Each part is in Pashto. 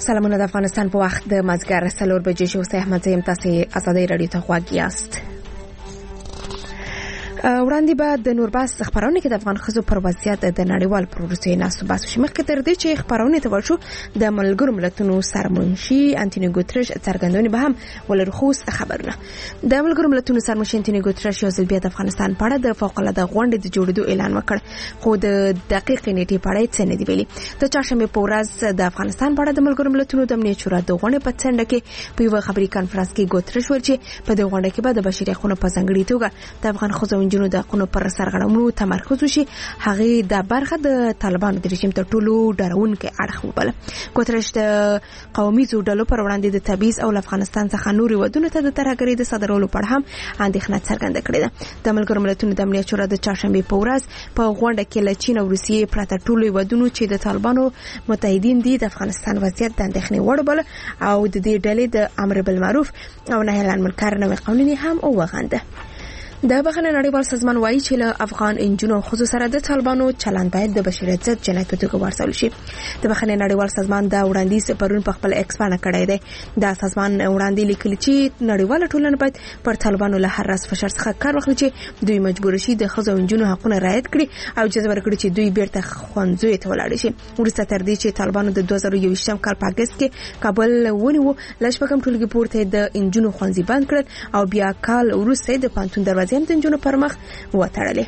سلامونه د افغانستان په وخت د مازیګر 4 بجې شو. سه احمد زیم تاسو آزادۍ رادیو ته غواړئ یاست. وړاندې به د نورباس خبرونه کې د افغان ښځو پر وضعیت د نړیوال پروژې ناسو باسو شي. مخکې تر دې چې خبرونه ته ورشو د ملګرو ملتونو سرمنشي انټونیو ګوتریش څرګندونې به هم ولر خوس خبرونه. د ملګرو ملتونو سرمنشي انټونیو ګوتریش یو ځل بیا د افغانستان په اړه د فوق العاده غونډې د جوړېدو اعلان وکړ، خو د دقیق نیټې په اړه څه نه دی ویلي. د چهارشنبه په ورځ د افغانستان په اړه د ملګرو ملتونو د امنیت شورا د غونډې په څنډه کې په یو خبري کانفرنس کې ګوتریش ورچې په دې غونډه کې به د بشري حقوقو په ځانګړي توګه د افغان ښځو جنو د حقوقو پر سرغړونو تمرکز وشي. هغه د برخه د طالبانو د رژیم تر ټولو ډارونکي اړخ وبله. ګوتریش د قومي ډلو پر وړاندې د تبعیض او افغانستان څخه نوري ودونه ته د ترهګرۍ د صادرولو پر هم اندېښنه څرګنده کړې ده. د ملګرو ملتونو د امنیت شورا د چهارشنبه په ورځ په غونډه کې له چین او روسیې پرته ټولو ودونو چې د طالبانو متحدین دي د افغانستان وضعیت د اندېښنې وړ بل او د دې ډلې د امر بالمعروف او نهي عن المنکر نوې قوانین هم وغنده. د بخښنې نړیوال سازمان وایي چې له افغان انجونو او ښځو سره د طالبانو چلند باید د بشریت ضد جنایت په توګه وارزول شي. د بخښنې نړیوال سازمان دا وړاندیز پرون په خپل ایکس باندې کړی دی. دا سازمان وړاندې لیکلي چې نړیواله ټولنه باید پر طالبانو له هر راز فشار څخه کار واخلي چې دوی مجبور شي د ښځو او انجونو حقونه رعایت کړي او اجازه ورکړي چې دوی بیرته ښوونځیو ته ولاړ شي. وروسته تر دې چې طالبانو د 2021 کال په اگست کې کابل ونیو، له شپږم ټولګي پورته د انجونو ښوونځي بند کړل او بیا کال وروسته د پانتون دروازې د انجونو پر مخ وتړلې.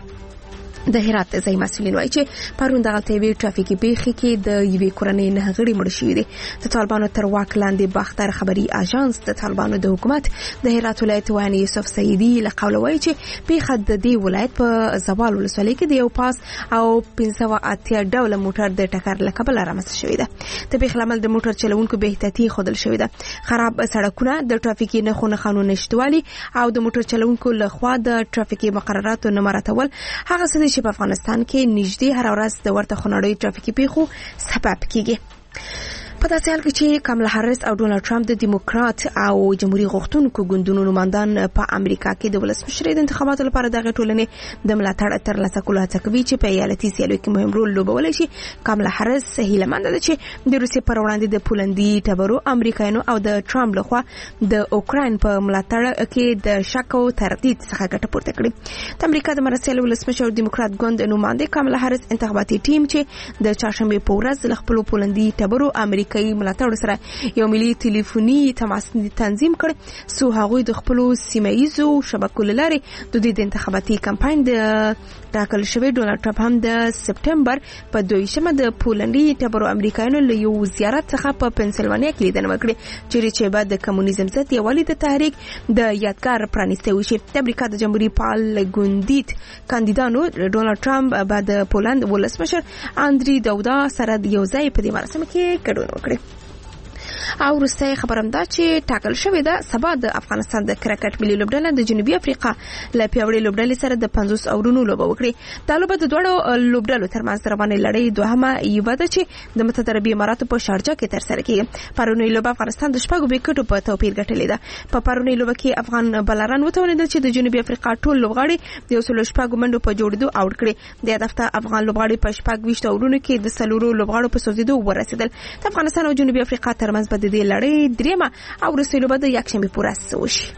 د هرات ځای مسؤلین وایي چې پرون دغه تیوی ټرافیکي پیښې کې د یوې کورنۍ نه غړي مړ شوي دي. د طالبانو تر واک لاندې باختر خبري اژانس د طالبانو د حکومت د هرات ولایت وانی یوسف سیدی له قوله وایي چې پیښه د دې ولایت په زوال ولسوالۍ کې د یو پاس او 580 ډوله موټر د ټکر له کبله رامنځته شوې ده. د پیښې لامل د موټر چلوونکو بې احتیاطي ښودل شوې ده. خراب سړکونه، د ټرافیکي نښو قانون نشټوالي او د موټر چلوونکو له خوا د ټرافیکي مقرراتو نه مراعاتول هغه څه چې په افغانستان کې نږدې هر ورځ د ورته خونړیو ټرافیکي پیښو سبب کیږي. په داسې حال کې چې کاملا هریس او ډونالد ټرمپ د دیموکرات او جمهوریت غوښتونکو ګوندونو نمائندان په امریکا کې د ولسمشرۍ د انتخاباتو لپاره دغه ټولنې د ملاتړ ترلاسه کولو هڅه کوي چې په ایالتي سیالیو کې مهم رول لوبولی شي. کاملا هریس هیله-منده ده چې د روسیې پر وړاندې د پولندي ټبرو امریکایانو او د ټرمپ لخوا د اوکراین په ملاتړ کې د شک او تردید څخه ګټه پورته کړي. د امریکا د مرستیال ولسمشر دیموکرات ګوند نماینده کاملا هریس انتخاباتي ټیم چې د چهارشنبه په ورځ د خپل پولندي ټبرو امریکایي ملاتړ سره یو ملي ټلیفوني تماس تنظیم کړ، سو هغوی د خپل سیمایي شبکو لارې د دې د انتخاباتي کمپاین د ټاکل شوی ډونالد ټرمپ هم د سپټمبر په 2 د پولندي ټبرو امریکایانو له یو زیارت څخه په پنسلوانیا کې لیدنه وکړه چې بعد د کمونیزم ضد یووالي د تحریک د یادګار پرانیسته وشي. د امریکا د جمهوریت پال ګوندیت کاندیدانو ډونالد ټرمپ بعد د پولند ولسمشر اندری دودا سره یو ځای په دې مراسم کې ګډون وکړ. او وروسته خبرم دا چې ټاکل شوې ده سبا د افغانستان د کرکټ ملي لوبډله د جنوبي افریقا له پیاوړې لوبډلې سره د 50 اورونو لوبه وکړي. دا لوبه د دوړو لوبډلو ترمنځ روانه لړۍ دوهمه یوه ده چې د متحده عربي اماراتو په شارجه کې ترسره کیږي. پرونی لوبه افغانستان د شپږو وکټو په توپیر ګټلې ده. په پرونی لوبه کې افغان بلران وتوانیدل چې د جنوبي افریقا ټول لوبغاړي د 106 منډو په جوړېدو اوټ کړي. د هدف ته افغان لوبغاړي په 26 اورونو کې د سلورو لوبغاړو په سوځیدو ورسېدل. د افغانستان او جنوبي افریقا ترمنځ د دې لړۍ دریمه او وروستۍ لوبه د یکشنبه په ورځ وشي.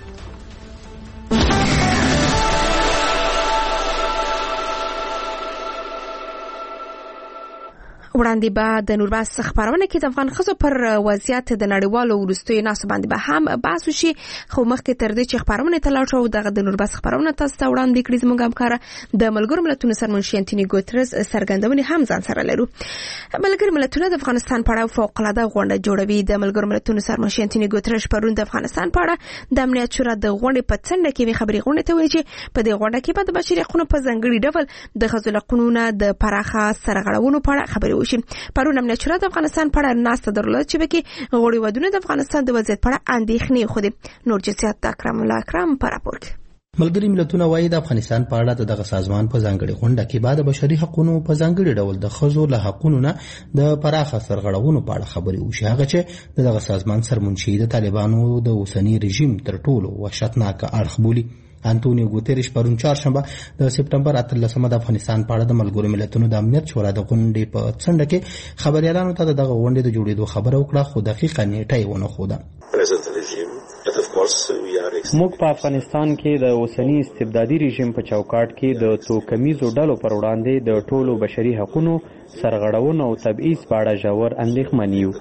وړاندې به د نورباس خبرونه کې د افغان ښځو پر وضعیت د نړیوالو وروستیو ناسو باندې به هم بحث وشي، خو مخکې تر دې چې خبرونه ته لاړ شو دغه د نورباس خبرونه تاسو ته وړاندې کړي زموږ همکاره د ملګرو ملتونو سرمنشي انټونیو ګوتریش څرګندونې هم ځان سره لرو. ملګرو ملتونو د افغانستان په اړه فوق العاده غونډه جوړوي. د ملګرو ملتونو سرمنشي انټونیو ګوتریش پرون د افغانستان په اړه د امنیت شورا د غونډې په څنډه کې خبري غونډه ته وایي چې په دې غونډه کې به د بشري حقوقو په ځانګړي ډول د ښځو له قانونه د پراخه سرغړونو په اړه خبري وشي. پرون امنیت شورا د افغانستان په اړه ناسته درلوده چې بګي غوړي ودونه د افغانستان د وضعیت په اړه اندېښنې خو دي. نور جزئیات د اکرم الله اکرم په راپور کې. ملګري ملتونه وایي د افغانستان په اړه دغه سازمان په ځانګړي غونډه کې بعد بشري حقوقو په ځانګړي ډول د ښځو له حقوقو نه د پراخه سرغړونو په اړه خبرې وشي. هغه چې دغه سازمان سرمنشي د طالبانو د اوسنی رژیم تر ټولو وحشتناک اړخ بولي. انټونیو ګوتریش پرون چهارشنبه د سپټمبر 18 د افغانستان په اړه د ملګرو ملتونو د امنیت شورا د غونډې په څنډه کې خبريالانو ته دغه غونډې د جوړېدو خبره وکړه، خو دقیقه نیټه یې ونه ښوده. موږ په افغانستان کې د اوسنی استبدادي رژیم په چوکاټ کې د توکمیزو ډلو پر وړاندې د ټولو بشري حقوقو سرغړونو او تبعیض په اړه ژور اندېښمن یو.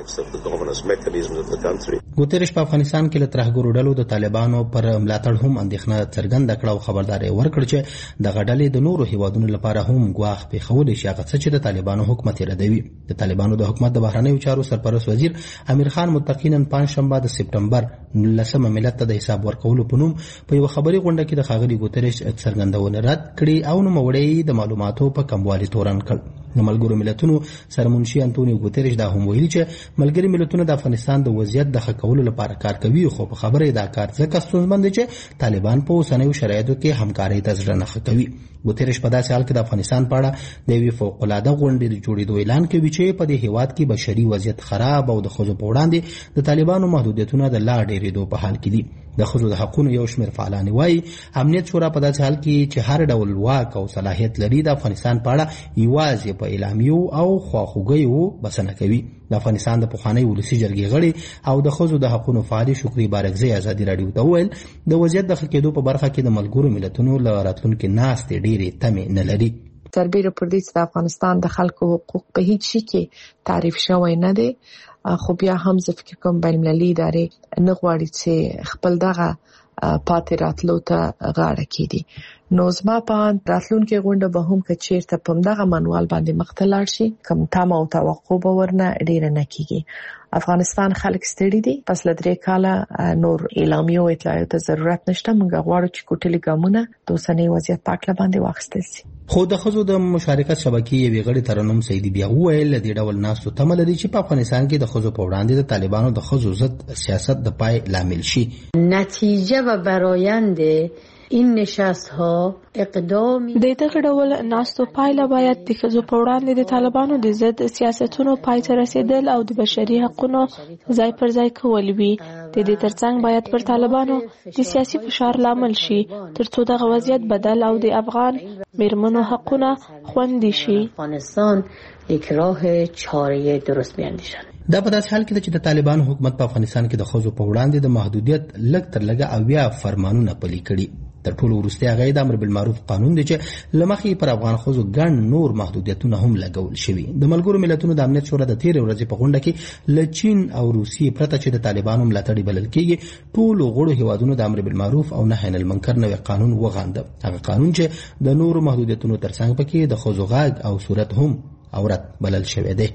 ګوتریش په افغانستان کې له ترهګرو ډلو د طالبانو پر ملاتړ هم اندېښنه څرګنده کړه او خبرداری ورکړ چې دغه ډلې د نورو هیوادونو لپاره هم ګواښ پېښولی شي، هغه څه چې د طالبانو حکومت ردوي. د طالبانو د حکومت د بهرنیو چارو سرپرست وزیر امیر خان متقی نن پنځشنبه د سپټمبر 19 ملت ته د حساب ورکولو په نوم په یو خبري غونډه کې د ښاغلي ګوتریش څرګندونه رد کړې او نوموړی د معلوماتو په کموالي تورن کړ. د ملګرو ملتونو سرمنشي انټونیو ګوتریش دا هم ویلي چې ملګري ملتونه د افغانستان د وضعیت د ښه کولو لپاره کار کوي، خو په خبره دا کار ځکه ستونزمن دی چې طالبان په اوسنیو شرایطو کې همکارۍ ته زړه نه ښه کوي. ګوتریش په داسې حال کې د افغانستان په اړه د یوې فوق‌العاده غونډې د جوړېدو اعلان کوي چې په دې هیواد کې بشري وضعیت خراب او د ښځو په وړاندې د طالبانو محدودیتونه د لا ډېرېدو په حال کې دي. د ښځو د حقونو یو شمېر فعالان وایي امنیت شورا په داسې حال کې چې هر ډول واک او صلاحیت لري د افغانستان په اړه یوازې په اعلامیو او خواخوږیو بسنه کوي. د افغانستان د پخواني ولسي جرګې غړي او د ښځو د حقونو فعالي شکري بارکزی ازادي راډیو ته وویل د وضعیت د ښه کېدو په برخه کې د ملګرو ملتونو له راتلونکي ناستې ډېرې تمې نه لري. سربیره پر دې چې د افغانستان د خلکو حقوق په هیڅ شي کې تعریف شوی نه دی، خو بیا هم زه فکر کوم بین المللي ادارې نه غواړي چې خپل دغه پاتې راتلو ته غاړه کېږدي. نو زما په راتلونکي غونډه به هم که چیرته په همدغه منوال باندې مخ ته لاړ شي، کوم تمه او توقع به ورنه ډېره نه کېږي. افغانستان خلک ستړي دي، پس له 3 کاله نور اعلامیو او اطلاعاتو ته ضرورت نشته. موږ غواړو چې کوټلي ګامونه د اوسنۍ وضعیت په اړه باندې واخیستل شي. خو د ښځو د مشارکت شبکې یوې غړي ترنم سیدي بیا وویل د دې ډول ناستو تمه لري چې په افغانستان کې د ښځو په وړاندې د طالبانو د ښځو ضد سیاست د پای لامل شي. نتیجه و برآیند این نشست ها اقدامی د دغه ډول ناستو پایله باید د ښځو په وړاندې د طالبانو د ضد سیاستونو پای ته رسیدل او د بشري حقوقو ځای پر ځای کول وي. د دې ترڅنګ باید پر طالبانو د سیاسي فشار لامل شي ترڅو دغه وضعیت بدل او د افغان میرمنو حقونه خوندي شي. افغانستان یک راه چاره درست بیاندیشن. دا په داسې حال کې چې د طالبانو حکومت په افغانستان کې د ښځو په وړاندې د محدودیت لږ تر لږه 80 فرمانونه پلي کړي. تر ټولو وروستي هغه د امر بالمعروف قانون دی چې لمخې پر افغان ښځو ګڼ نور محدودیتونه هم لګول شوي. د ملګرو ملتونو د امنیت شورا د تېرې ورځې په غونډه کې له چین او روسیې پرته چې د طالبانو ملاتړي بلل کېږي ټولو غړو هیوادونو د امر بالمعروف او نهي عن المنکر نوی قانون وغانده. هغه قانون چې د نورو محدودیتونو ترڅنګ پکې د ښځو غږ او صورت هم عورت بلل شوی دی.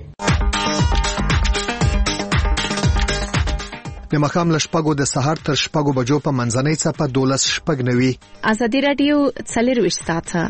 د مخام له شپږو د سهار تر شپږو بجو په منځنۍ څپه 12:09 ازادي راډیو 24 ساعته.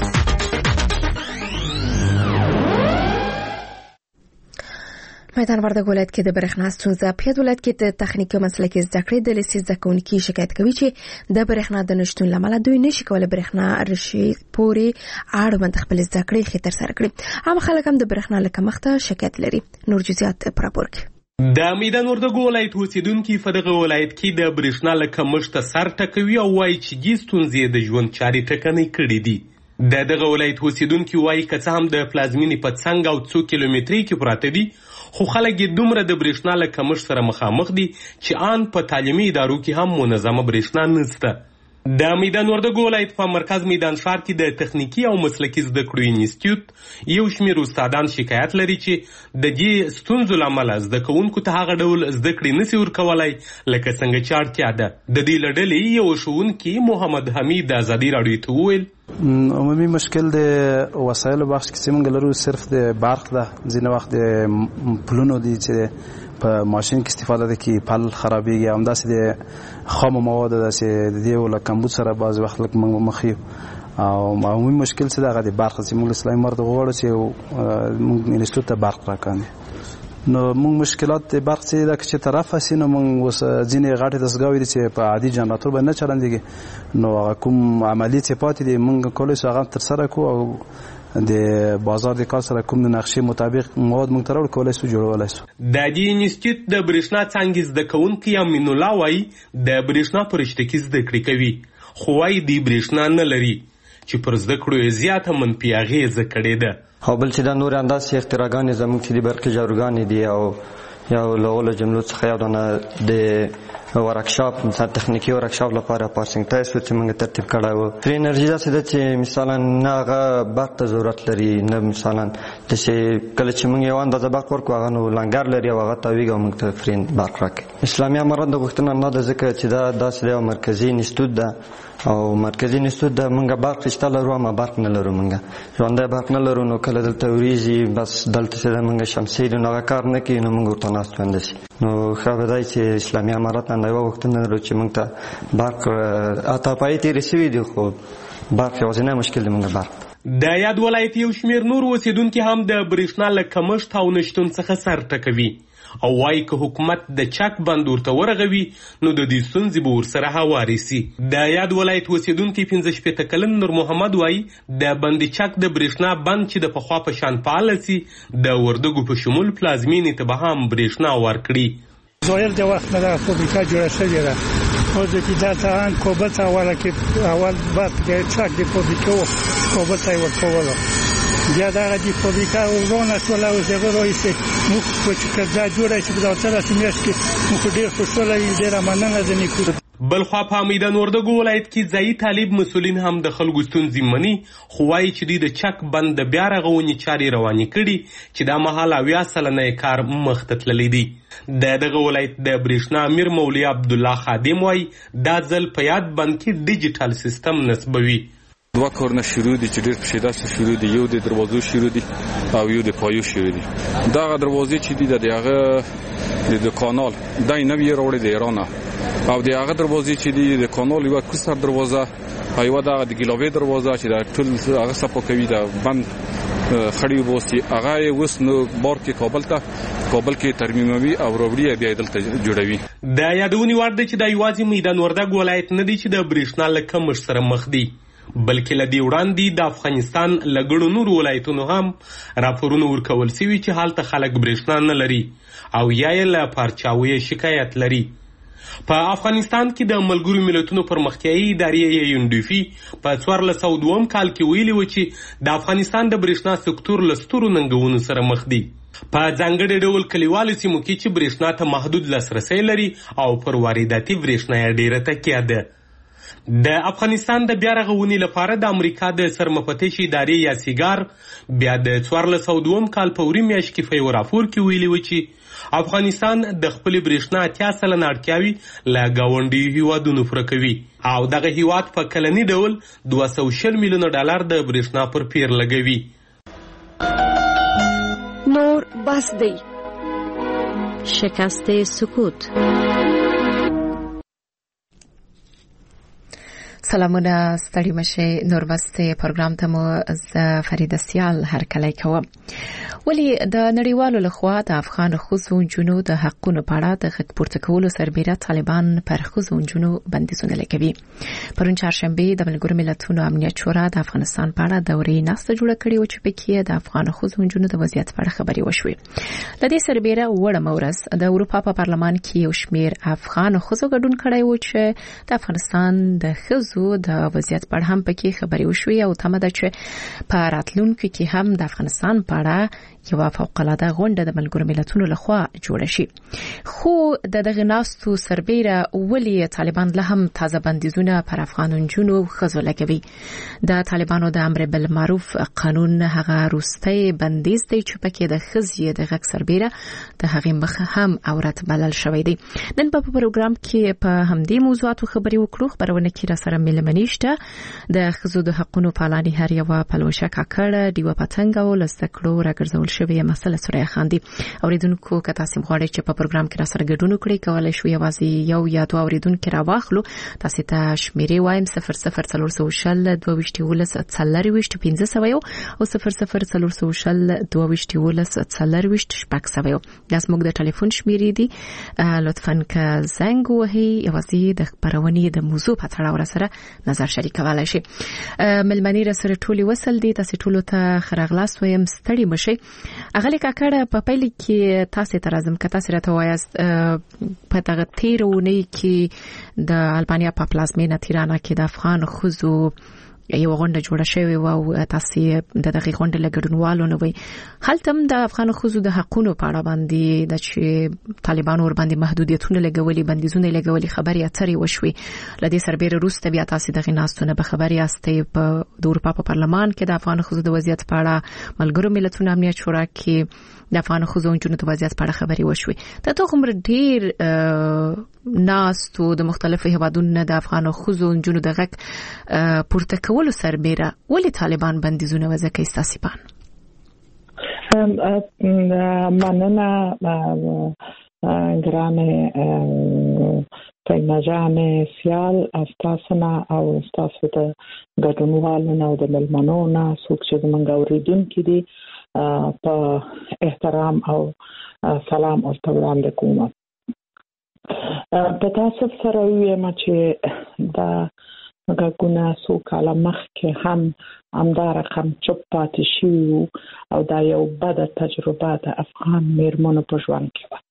میدان وردګ ولایت کې د برېښنا ستونزه. په ولایت کې د تخنیکي مسلکي زده کړې د لیسې زده کوونکي شکایت کوي چې د برېښنا د نشټون لامل دوی نشي کولای برېښنا رشي پورې اړوند خپل زده کړې ښه تر سره کړي. عام خلک هم د برېښنا له کمښت شکایت لري. نور جزئیات پر راپور کې. د میدان وردګ ولایت اوسیدونکي په دغه ولایت کې د برېښنا له کمښت سر ټکوي او وایي چې دې ستونزې د ژوند چارې ټکنۍ کړې دي. دغه ولایت اوسیدونکي وایي که څه هم د پلازمینې په څنګ او څو کیلومترۍ کې پراته دي، خو خلک یې دومره د برېښنا له کمښت سره مخامخ دي چې آن په تعلیمي ادارو کې هم منظمه برېښنا نشته. د میدان وردګ ولایت په مرکز میدان ښار کې د تخنیکی او مسلکي زده کړو انسټیټیوټ یو شمېر استادان شکایت لري چې د دې ستونزو له امله زده کوونکو ته هغه ډول زده کړې نشي ورکولی لکه څنګه چې اړتیا ده. د دې له ډلې یو ښوونکي محمد حمید ازادي راډیو ته وویل عمومي مشکل د وسایلو بخش کې موږ لرو صرف د برق ده. ځینې وخت د پلونو دي چې په ماشین کې استفاده ده کې پل خرابېږي، همداسې د خامو موادو داسې د دې له کمبود سره بعضې وخت لږ مخ یو. او عمومي مشکل چې دغه د برق چې موږ اسلامي مرد غواړو چې موږ انسټیټیوټ ته برق راکاندي. نو موږ مشکلات د برق چې دا چې طرف هسي نو موږ اوس ځینې غټې دستګاوې دي چې په عادي جنراتور باندې نه چلندېږي، نو کوم عملي چې پاتې دي موږ کولی شو هغه ترسره کړو او د بازار د کار سره کوم نقشې مطابق مواد موږ تر کولی شو جوړولی شو. د دې انسټیټیوټ د برېښنا څانګې زده کوونکی امین الله وایي د برېښنا په رشته کې زده کړې کوي، خو وایي دوی برېښنا نه لري چې پر زده کړو یې زیاته منفي اغېزه کړې ده. او بل چې دا نور انداسې اختراعګانې زموږ چې د برقي جاروګانې دي او یو له اولو جملو څخه یو دانه د ورکشاپ مثلا تخنیکي ورکشاپ لپاره پارسینګ ټایس چې موږ ترتیب کړی و. فري انرژي داسې ده چې مثلا نه هغه برق ته ضرورت لري، نه مثلا داسې کله چې موږ یو اندازه برق ورکړو هغه نو لنګر لري او هغه تاویږي او موږ ته فري برق راکوي. اسلامي امارات د غوښتنه نه ده ځکه چې دا داسې یو مرکزي انسټیټوټ ده او مرکزي انسټیټوټ ده. موږ برق شته لرو اما برق نه لرو، موږ ژوندی برق نه لرو. نو کله دلته وریځي بس دلته چې موږ شمسي نو هغه کار نه کوي، نو موږ ورته ناست وندسي. نو ښه به دی چې اسلامي امارات نه یوه غوښتنه لرو چې موږ ته برق اته پای تېرې سوي دي، خو برق یوازینی مشکل دی موږ برق. د یاد ولایت یو شمېر نور اوسېدونکي هم د برېښنا له کمښت او نشتون څخه سر ټکوي او وایي که حکومت د چک بند ورته ورغوي نو د دې ستونزې به ورسره هوارې سي. د یاد ولایت اوسېدونکی 65 کلن نور محمد وایي د بند چک د برېښنا بند چې د پخوا په شان فعاله سي د وردګو په شمول پلازمینې ته به هم برېښنا ورکړي. ظاهر د وخت نه دا فابریکه جوړه شوې ده او د کیدات ان کوبل ته اوله کې اول بعد د چک د فابریکه او کوبل ته ورکوله بیا دا د فابریکه ورونه ټول او زغه راځي نو چې کدا جوړه شي د اوتره سیمه کې مو ډېر خوشاله یې ډېر مننه ځنې کوي. بلخوا په میدان وردګو ولایت کې ځایي طالب مسولین هم د خلکو ستونزې مني، خو وایي چې دوی د چک بند د بیا رغونې چارې روانې کړي چې دا مهال 80 سلنه کار مخ ته تللی دی. د دغه ولایت د برېښنا امیر مولوي عبدالله خادم وایي دا ځل په یاد بند کې ډیجیټل سیستم نصبوي. دوه کارونه شروع دي چې ډېر په شدت شروع دي. یو د دروازو شروع دي او یو د پایو شروع دي. دغه دروازې چې دي د هغه د کانال دای نوی راوړي د ایران او د هغه دروازې چې دي د کانال یو کوسر دروازه ایو د ګیلاوي دروازه چې د ټول هغه صفو کوي د بند خړی ووسی هغه وس نو بار کې کابل کې ترمیموي او وروړي بیا دلته جوړوي. د یادونې وړ دی چې د یوازې میدان وردګ ولایت نه دی چې د برېښنا له کمښت سره مخ دی، بلکې له دې وړاندې د افغانستان له ګڼو نورو ولایتونو هم راپورونه ورکول سوي چې هلته خلک برېښنا نه لري او یا یې له پارچاویه شکایت لري. په افغانستان کې د ملګرو ملتونو پرمختیایي ادارې یوندوفي په 1402 کال کې ویلي و چې د افغانستان د برېښنا سکتور له سترو ننګونو سره مخ دی. په ځانګړي ډول کلیوالو سیمو کې چې برېښنا ته محدود لاسرسی لري او پر وارداتي برېښنا یې ډېره تکیه ده. د افغانستان د بیا رغونې لپاره د امریکا د سرمفتش ادارې یا سیګار بیا د 1402 کال په وری میاشت کې په یو راپور کې ویلي و چې افغانستان د خپل برېښنا 80 سلنه اړتیاوې له ګاونډي هیوادونو پوره کوي او دغه هیواد په کلني ډول 240 میلیونه ډالر د برېښنا پر پیر لګوي. نور بس دی شکست سکوت. سلامونه ستړي مشه نور بسته پروګرام ته مو ز فرید سیال هر کله کوم. ولی د نړیوالو لخوا د افغان ښځو جنو د حقونو په اړه د غږ پورته کولو سربېره طالبان پر ښځو جنو بندیزونه لګوي. پرون چهارشنبه د ملګرو ملتونو امنیت شورا د افغانستان په اړه دورې ناسته جوړه کړې و چې پکې د افغان ښځو جنو د وضعیت په اړه خبرې وشوې. د دې سربېره وړه مورز د اروپا په پارلمان کې یو شمېر افغان ښځو ګډون کړی و چې د افغانستان د ښځو د وضعیت په اړه هم پکې خبرې وشوې او تمه ده چې په راتلونکي کې هم د افغانستان په اړه یو فوق‌العاده غونډه د ملګرو ملتونو لخوا جوړه شي. خو دغه ناستو سربېره ولی طالبان له هم تازه بندیزونه پر افغان جنو ښځو لګوي. د طالبانو د امر بالمعروف قانون هغه وروستی بندیز دی چې پکې د ښځې د غږ سربېره د هغې مخ هم عورت بلل شوی دی. نن په پروګرام کې په همدې موضوعاتو خبرې وکړو. خبرونه کې را سره ملمنې شته. د ښځو د حقونو پالانې هر یوه پلوشه کاکړه ډیوه پتنګ او لستکړو راګرځول شوی مسله سره خاندي. اوریدونکو که تاسو غواړئ چې په پروګرام کې را سره ګډون وکړئ کولای شئ یوازې یو یا دوه اوریدونکو راواخلو. تاسو ته شمیرې وایم 0040221500 او 0040221500 دا زموږ د ټلیفون شمیرې دي. لطفاً که زنګ وهئ یوازې د خبرونې د موضوع په اړه ورسره نظر شریکولای شي. ملمنې را سره ټولي وصل دي، تاسو ټولو ته خراغلاس وایم، ستړي مشي. اغلی کاکړه په پیل کې تاسو ته راځم که تاسو راته وایاست په دغه تیرونه کې د البانیا په پلازمینه تیرانا کې د افغان ښځو یو غونډه جوړه شوې و او تاسو د دغه غونډې لګډونوالو نه وي، هلته د افغان ښځو د حقونو په اړه باندې د چې طالبانو ور باندې محدودیتونه لګولي، بندیزونه لګولي، خبري اترې وشوي. لدې سربېره روسته بیا تاسو دغه ناستونه به خبري استې په د اروپا په پارلمان کې د افغان ښځو د وضعیت په اړه ملګرو ملتونو امنیت شورا کې د افغان ښځو او نجونو د وضعیت په اړه خبري وشوي. ته کوم ډیر ناستو د مختلفو هیوادونو د افغان ښځو او نجونو د غږ پورته کولو سربېره ولې طالبان بندیزونه وضع کوي ستاسو پان؟ مننه ګرانه پیمجان سیال استاسنا او استاسو د ګډونوالو او د ملمنو نه څوک چې زمونږ اوریدونکو دي په احترام او سلام او وړاندې کوم. په تاسو سره وایم چې دا غوښنه سو کاله مخکې هم امدار رقم چوپ پاتې شو او دا یو بد تجربه د افغان میرمنو په ژوند کې و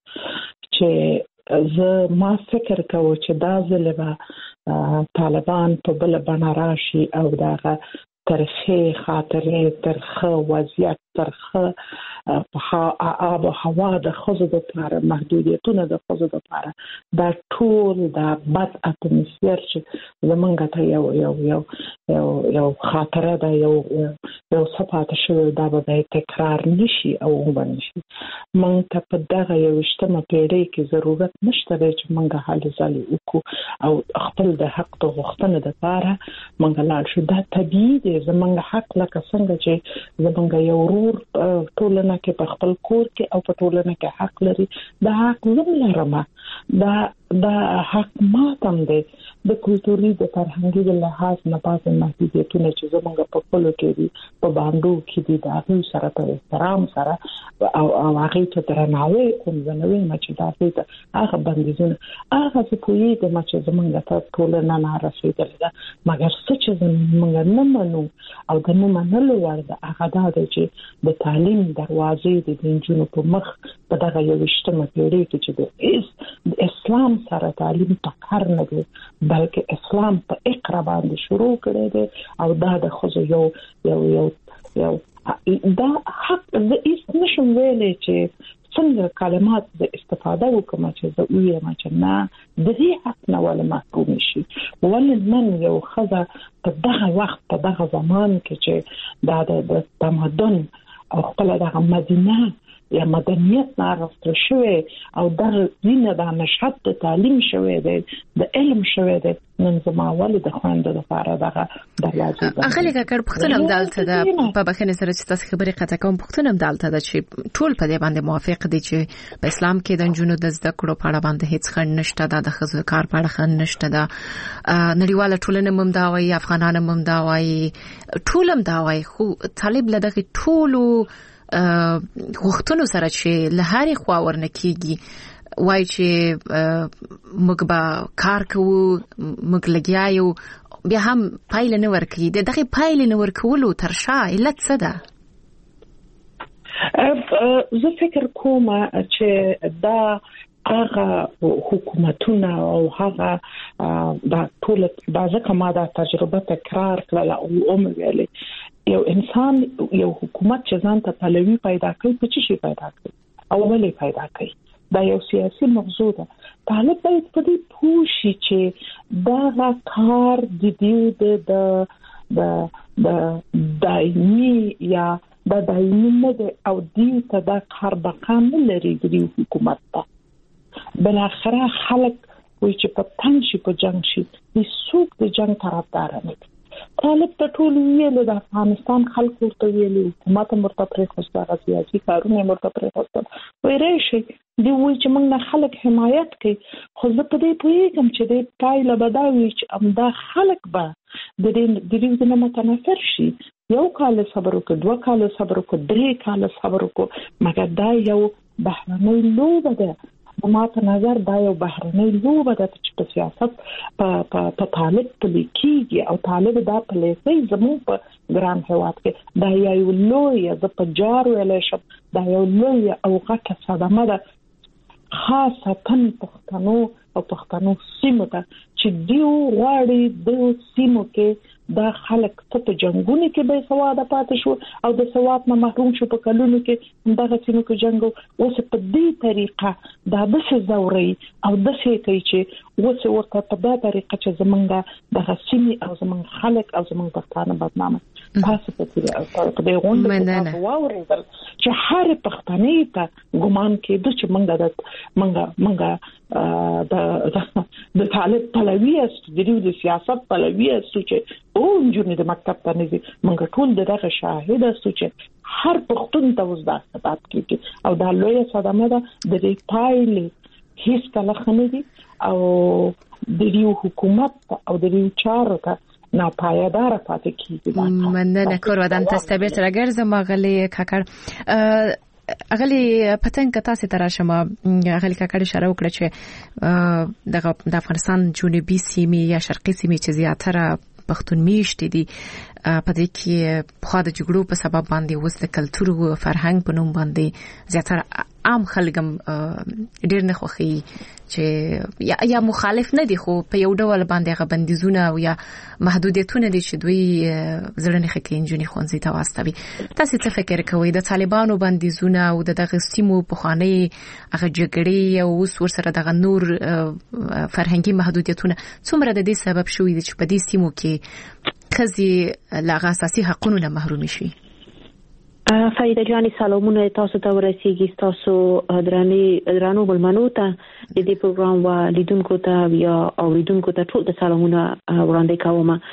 چې زه ما فکر کوم چې دا ځل به طالبان په بل بڼه راشي او دا ترخه خاطرې ترخه وضعیت ترخه آب و هوا د ښځو لپاره محدودیتونه د ښځو لپاره دا ټول د بد اتموسفیر چې زمونږ ته یو خاطره ده یو صفات شوی دا به تکرار نشي او ونشي. موږ ته په دغه 21مه پیړۍ کې ضرورت نشته چې موږ هلې ځلې وکړو او خپل د حق د غوښتنې لپاره موږ لاړ شو. دا طبیعي دی، زمونږ حق لکه څنګه چې زمونږ یو ورور ټولنه کې په خپل کور کې او په ټولنه کې حق لري، دا حق زم لرم، دا حق ماتم دی. د کلتوري د فرهنګي د لحاظ نه پاتې محدودیتونه چې زمونږ په خپلو کې دي په باندو کې دي د هغوی سره په احترام سره او هغوی ته درناوی کوم. زه نه وایم چې دا هغوی ته هغه بندیزونه هغه زه پوهېږم چې زمونږ ته ټولنه نارسېدلې ده، مګر څه چې زمونږ نه منو او د نه منلو وړ ده هغه دا دی چې د تعلیم دروازې د نجونو په مخ په دغه 21مه پیړۍ کې چې د اسلام سره تعلیم پکار نه دی بلکې اسلام په اقرا باندې شروع کړی دی او دا د ښځو یو دا حق د هیڅ نشم ویلی چې څنګه کلمات د استفاده وکړم چې زه ووایم چې نه د دې حق نه ولې محروم شي. ولې من یو ښځه په دغه وخت په دغه زمان کې چې دا د تمدن او خپل دغه مدینه یا مدنیت ناراستل شوی او دغه دینه د نشاط د تعلیم شوی دی د علم شوی دی نن زما ولې د خويندو لپاره دغه دروازه ده. اغلی کاکړ پښتون هم دالته ده په بخنه سره چې تاسو خبرې قطع کوم پښتون هم دالته ده چې ټول په دې باندې موافق دي چې په اسلام کې د جنونو د زده کړو په اړه باندې هیڅ خنډ نشته، د ښځو کار په اړه خنډ نشته، د نړیواله ټولنه هم دا وایي، افغانان هم دا وایي، ټول هم دا وایي. خو طالب لدغه ټولو غوښتنو سره چې له هرې خوا ورنه کېږي وایي چې موږ به کار کوو، موږ لګیا یو، بیا هم پایله نه ورکوي. د دغه پایله نه ورکولو تر شا علت څه ده؟ زه فکر کوم چې دا هغه حکومتونه او هغه دا ټول دا ځکه ما دا تجربه تکرار کړله او ویلې یو انسان یو حکومت چې ځان ته پلوي پیدا کوي په څه شي پیدا کوي او ولې پیدا کوي، دا یو سیاسي موضوع ده. طالب باید په دې پوه شي چې دا کار د دې د دایمي یا د دایمي نه ده او دې ته دا کار بقا نه لري د حکومت ته. بل اخره خلک وایي چې په تنګ شي په جنگ شي، هیڅوک د جنگ طرفدار نه دي. طالب ته ټول ویلو د افغانستان خلکو ورته ویلو، حکومت ورته پرېښوست، هغه سیاسي کارونه ورته پرېښوستل، وایي راشي دوی وایي چې موږ نه خلک حمایت کوي. خو زه په دې پوهېږم چې د پایله به دا وي چې همدا خلک به د دې نه متنفر شي. یو کال صبر وکړو، 2 کال صبر وکړو، 3 کال صبر وکړو، مګر دا یو بهرنۍ لوبه ده. ما په نظر دا یو بهرنۍ لوبه ده چې په سیاست په طالب پلي کیږي او طالب دا پلیسي زموږ په ګران هیواد کې دا یو لوی د پجار ویل شي دا یو لوی او غټه صدمه ده خاصه پښتنو سیمو ته چې دیو غواړي د سیمو کې دا خلک په جنگونو کې به سواد پاتې شو او د سواد نه محروم شو په کلونو کې دغه سیمو کې جنگ اوس په دې طریقه دا د څه زوري او د څه کوي چې اوس ورته په دې طریقه چې زمونږ د سیمې او زمونږ خلک او زمونږ پښتانه بدنامه تاسو په دې غونډه کې واورېدل چې هر پښتني ته ګمان کېده چې د طالب پلوي است د سیاست پلوي است چې او جنې د مکتب ته نه دي موږ ټول دغه شاهد است چې هر پښتون ته وزدا ثبات کیږي او دا لوی صدمه ده د دې پایلې هیڅ کله خنه دي او د یو حکومت او د یو چارو ته ناپایدار پاتې کیږي. مننه کور ودان تستبیر ترګر زما غلي کاکړ اغلی پتنګ تاسو ته راشم اغلی کاکړ اشاره وکړه چې د افغانستان جنوبي سیمې یا شرقي سیمې چې زیاتره پښتون میشت دي په دې کې په خاطر جګړو په سبب باندې وس د کلتور او فرهنګ په نوم باندې زیاتره عام خلګم ډیر نه خوخي چې یا مخالف نه دي خو په یو ډول باندې غو بندیزونه او یا محدودیتونه دي چې دوی زړه نه خکې انجونی خونځي ته واستوي. تاسو څه فکر کوئ د طالبانو بندیزونه او دغه سیمو په خانه هغه جګړې او اوس ورسره دغه نور فرهنګي محدودیتونه څومره د دې سبب شوې دي چې په دې سیمو کې خزي لا اساسي حقوقونه نه محروم شي؟ فریده جانی سلامونه تاسو ته ورسیږي تاسو درانو بلمنو ته د دې پروګرام و لیدونکو ته یا اوریدونکو ته ټول د سلامونه وړاندې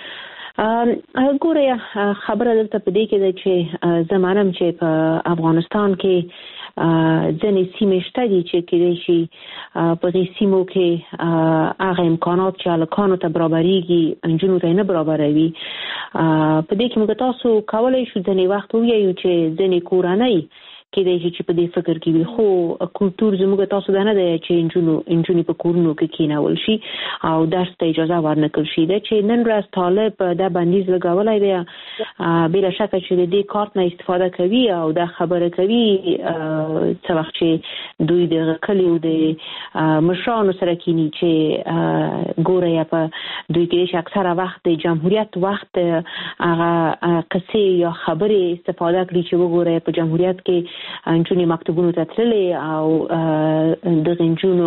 کوم. ګوره خبره دلته په دې کې ده چې زمانم چې په افغانستان کې ځنې سیمې شته دي چې کېدای شي په دې سیمو کې هغه امکانات چې هلکانو ته برابرېږي نجونو ته نه برابروي. په دې کې موږ تاسو کولی شو ځینې وخت ووایو چې ځینې کورنۍ کېدای شي چې په دې فکر کې وي خو کلتور زموږ تاسو دا نه دی چې انجونې په کورونو کې کېنول شي او درس ته اجازه ورنکړل شي. دا چې نن ورځ طالب دا بندیز لګولی دی بلا شکه چې د دې کارت نه استفاده کوي او دا خبره کوي څه وخت چې دوی د کلیو د مشرانو سره کینی چې ګوره یا په دوی کې چې اکثره وخت د جمهوریت وخت هغه قصې یا خبرې استفاده کړي چې وګوره په جمهوریت کې انجونی مکتبونو ته تللې او د انجونو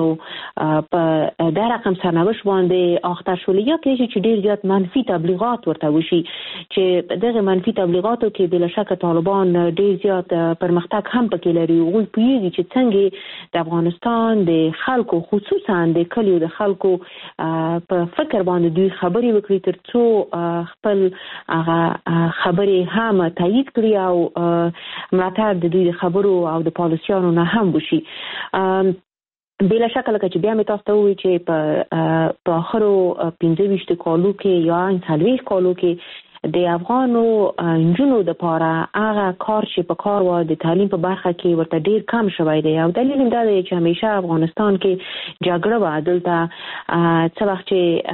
په دا رقم سرنوشت باندې اخته شولې یا چې ډېر زیات منفي تبلیغات ورته وشي چې دغه منفي تبلیغاتو کې بلا شک طالبان ډېر زیات پرمختګ هم پکې لري. وګورئ پیږي چې څنګه د افغانستان د خلکو خصوصا د کلیو د خلکو په فکر باندې دوی خبرې وکړي ترڅو خپل هغه خبرې هم تایید کړي او ملاتړ د دوی خبرو او د پالیسیانو نه هم وشي. بلا شک لکه چې بیا مې تاسو ته ووایي چې په آخرو 25 کالو کې یا 40 کالو کې د افغانو نجونو د پاره هغه کار چې په کار و د تعلیم په برخه کې ورته ډیر کم شوی دی او دلیل هم دا دی چې همیشه افغانستان کې جګړه و دلته څه وخت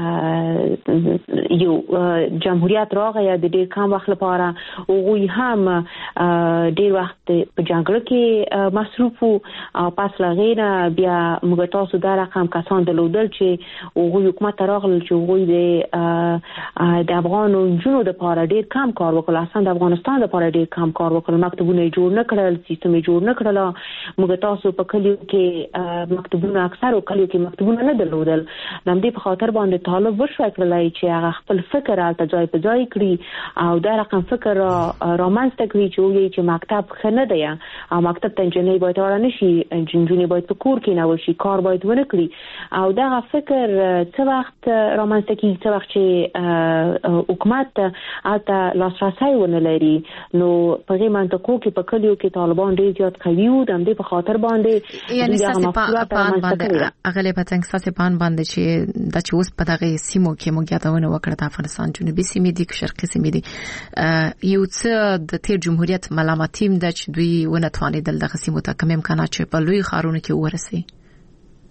چې یو جمهوریت راغی د ډیر کم وخت لپاره هغوی هم ډیر وخت په جګړه کې مصروف او پس لغیره بیا موږ تاسو دا رقم کسان درلودل چې هغوی حکومت راغل چې هغوی د افغانو نجونو د لپاره ډیر کم کار وکړل، اصلا د افغانستان لپاره ډیر کم کار وکړل، مکتبونه جوړ نه کړل، سیستم جوړ نه کړل. موږ تاسو په کلیو کې مکتبونه اکثر کلیو کې مکتبونه نه درلودل، نن دې په خاطر باندې طالب وشو کړلای چې هغه خپل فکر الته ځای په ځای کړی او دا رقم فکر رامنځته کړی چې مکتب خنه دی او مکتب ته جنې باید ورانه شي، جنې باید په کور کې نه وشي، کار باید ونه کړی او دا فکر څه وخت رامنځته کیږي، څه وخت چې حکومت الته لاسرسي ونه لري. نو په دې منطقو کې په کلیو کې طالبان ډېر زیات قوي وو، د دې په خاطر باندې یعنی ساسي پان باندې اغلب څنګه ساسي پان باندې چې د چوس په دغه سیمو کې موږ یادونه وکړه د افغانستان جنوبي سیمې دي، شرقي سیمې دي، یو څه د تیر جمهوریت ملامتیم د چې دوی ونه توانیدل دغه سیمو ته کوم امکانات چې په لوی خارونو کې ورسي.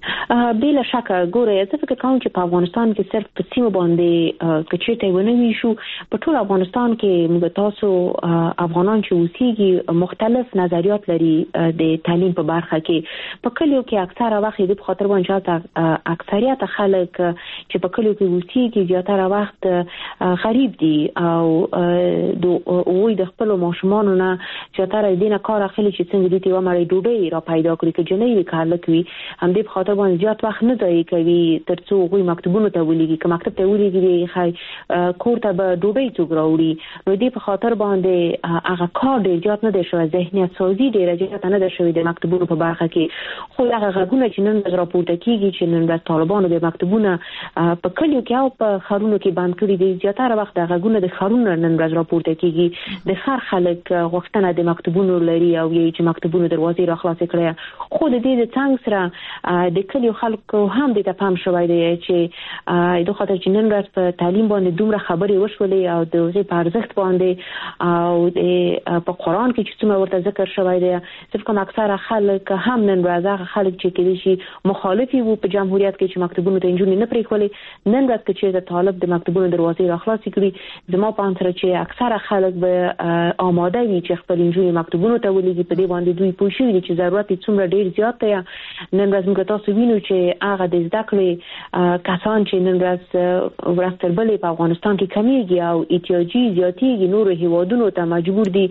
بلا شک ګوره زه فکر کوم چې په افغانستان کې صرف په سیمه باندې کچېته ونوي شو په ټول افغانستان کې موږ تاسو افغانان چې اوسېږي مختلف نظریات لري د تعلیم په برخه کې په کلیو کې اکثره وخت د خاطر باندې اکثریت خلک چې په کلیو کې اوسېږي زیاتره وخت غریب دي او د خپل ماشومانو نه زیاتره دینه کار اخلي چې څنګه دې ته ومړي ډوډۍ را پیدا کړي چې جنې کارلک وي هم دې په خاطر باندې زیات وخت نه دی کوي ترڅو غوي مکتبونو ته ولېږي که مکتب ته ولېږي کور ته به ډوډۍ څوک راوړي نو دې په خاطر باندې هغه کار ډېر زیات نه دی شوی ذهنیت سازي ډېره زیاته نه ده شوې د مکتبونو په برخه کې خو هغه غږونه چې نن ورځ راپورته کېږي چې نن ورځ طالبانو د مکتبونه په کلیو کې او په ښارونو کې بند کړي دي زیاتره وخت د غږونه د ښارونو نن ورځ راپورته کېږي د ښار خلک غوښتنه د مکتبونو لري او یې چې مکتبونو دروازې را خلاصې کړي خو د دې څنګه سره د کلیو خلکو هم د تفهم شوی دی چې د خاطر چې نن ورځ په تعلیم باندې دومره خبرې وشولې او د هغې په ارزښت باندې او په قرآن کې چې څومره ورته ذکر شوی دی صرف کوم اکثره خلک هم نن ورځ هغه خلک چې کېدای شي مخالف وو په جمهوریت کې چې مکتبونو ته نجونې نه پرېښولې نن ورځ که چېرته طالب د مکتبونو دروازې را خلاصې کړي زما په اند سره چې اکثره خلک به آماده وي چې خپل نجونې مکتبونو ته ولېږي په دې باندې دوی پوه شوي دي چې ضرورت یې څومره ډېر زیات دی نن ورځ موږ تاسو وینو چې هغه د زده کړې کسان چې نن ورځ ورځ تر بلې په افغانستان کې کمیږي او احتیاجي زیاتېږي نورو هیوادونو ته مجبور دي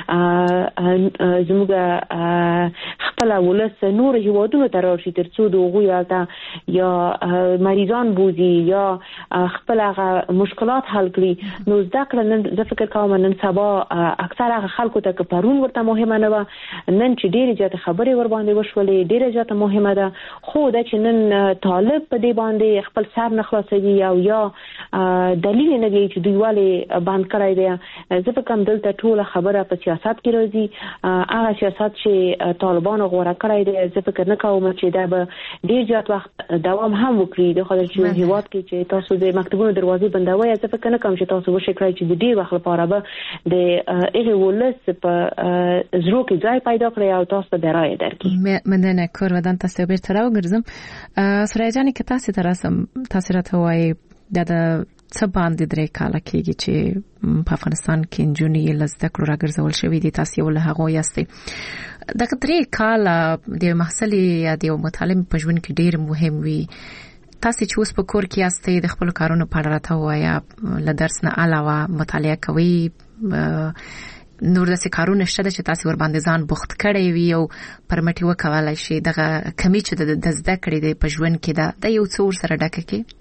زموږ خپل ولس نورو هیوادونو ته راشي ترڅو د هغوی هلته یا مریضان بوزي یا خپل هغه مشکلات حل کړي نو زده کړه نن زه فکر کوم نن سبا اکثر هغه خلکو ته که پرون ورته مهمه نه وه نن چې ډېرې زیاتې خبرې ور باندې وشولې ډېره زیاته مهمه ده خو دا چې نن طالب په دې باندې خپل سر نه خلاصوي او یا دلیل نه دی چې دوی ولې بند کړی دی زه فکر کوم دلته ټوله خبره په سیاست کې راځي هغه سیاست چې طالبانو غوره کړی دی زه فکر نه کوم چې دا به ډېر زیات وخت دوام هم وکړي د خاطر چې هیواد کې چې تاسو د مکتبونو دروازې بندوي زه فکر نه کوم چې تاسو وشئ کړئ چې د ډېر وخت لپاره به د هغې ولس په زړه کې ځای پیدا کړي او تاسو ته د رایې درکړي مننه کور ودان تاسو بیرته راوګرځم سرای جان که تاسو راته وایي دا د څه باندې 3 کاله کېږي چې په افغانستان کې نجونې له زده کړو راګرځول شوي دي تاسو یو له هغو یاستئ دغه 3 کاله د محصل یا د متعلم په ژوند کې ډېر مهم وي تاسو چې اوس په کور کې یاستئ د خپل کارونو په اړه راته وایي له درس نه علاوه مطالعه کوي نور داسې کارونه شته چې تاسو ور باندې ځان بوخت کړی وي او پرمټي وکولای شي دغه کمی چې د زده کړې د په ژوند کې دا یو څو سره ډکه کې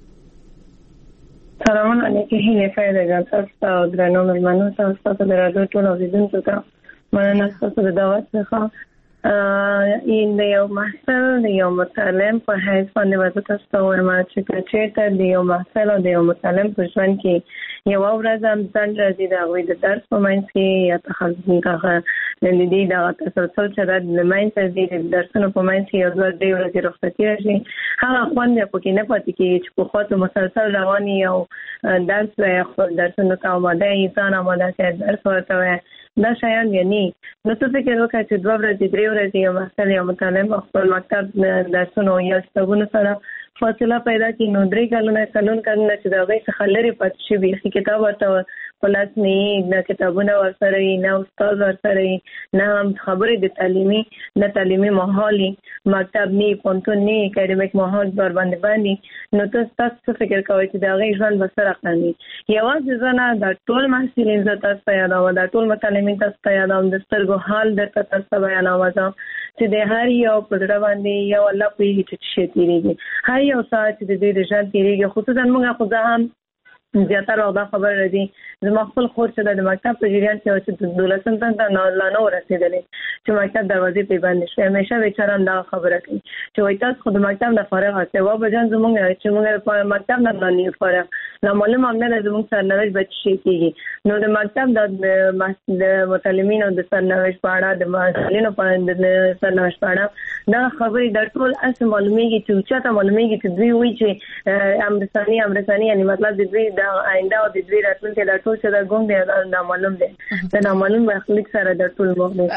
سلام علیکم هیله فایده جان تاسو او درنو مېلمنو تاسو ته د راډیو ټول اوریدونکو ته مننه تاسو د دعوت څخه این د یو محصل د یو متعلم په حیث باندې وځو تاسو وایم چې چېرته د یو محصل او د یو متعلم په ژوند کې یو ورځ هم ځان راځي د هغوی د درس په منځ کې یا تخصصي هغه د دې د تسلسل چې د منځ راځي د درسونو په منځ کې یو ځل ډېر ورځې رخصتي راشي هغه خوند بیا پکې نه پاتې کېږي چې په خاطر مسلسل روان او درس وایي خپل درسونو ته آماده یې ځان آماده کړي درس ورته وایي دا شیان یعنی نو څه فکر وکړه چې 2 ورځې 3 ورځې یو محصل یا متعلم خپل مکتب درسونو یا کتابونو سره فاصله پیدا کړي نو 3 کلونه چې دا غي څخه لري پاتې شي به کتاب ورته پلاس نه کتابونه ورسره نه استاد ورسره نه خبرې د تعلیمي ماحول مکتب نه پونتون نه اکیډمیک ماحول بر باندې نو تاسو فکر کوئ چې دا غي ژوند بسره کړنی یوازې ځنه د ټول محصلین تاسو یادو د ټول متعلمین تاسو یادو د سترګو حال د تاسو بیانوم چې د هر یو په ډول باندې یو الله په هیڅ شي تیریږي هر یو ساعت د دې رجال تیریږي خصوصا موږ خو هم زیاتره دا خبر راځي زما خپل خور چې د مکتب په جریان کې چې 12 ته نه ورسېدلې چې مکتب دروازې په باندې شوه همیشه بیچاره دا خبره کوي چې وای تاسو خو د مکتب نه فارغ اوسئ و بجان زموږ چې موږ په مکتب نه فارغ نامعلوم هم نه زموږ سرنوشت به څه کیږي. نو د مکتب د متعلمین او د سرنوشت په اړه د مسؤلینو په سرنوشت په اړه دا خبرې د ټول اس معلومیږي چې چاته معلومیږي چې دوی وایي چې امرسانی یعنی مطلب د دوی د آینده او د دوی راتلونکي د ټول څه د ګوند دی نامعلوم دی د نامعلوم مخلوق سره د ټول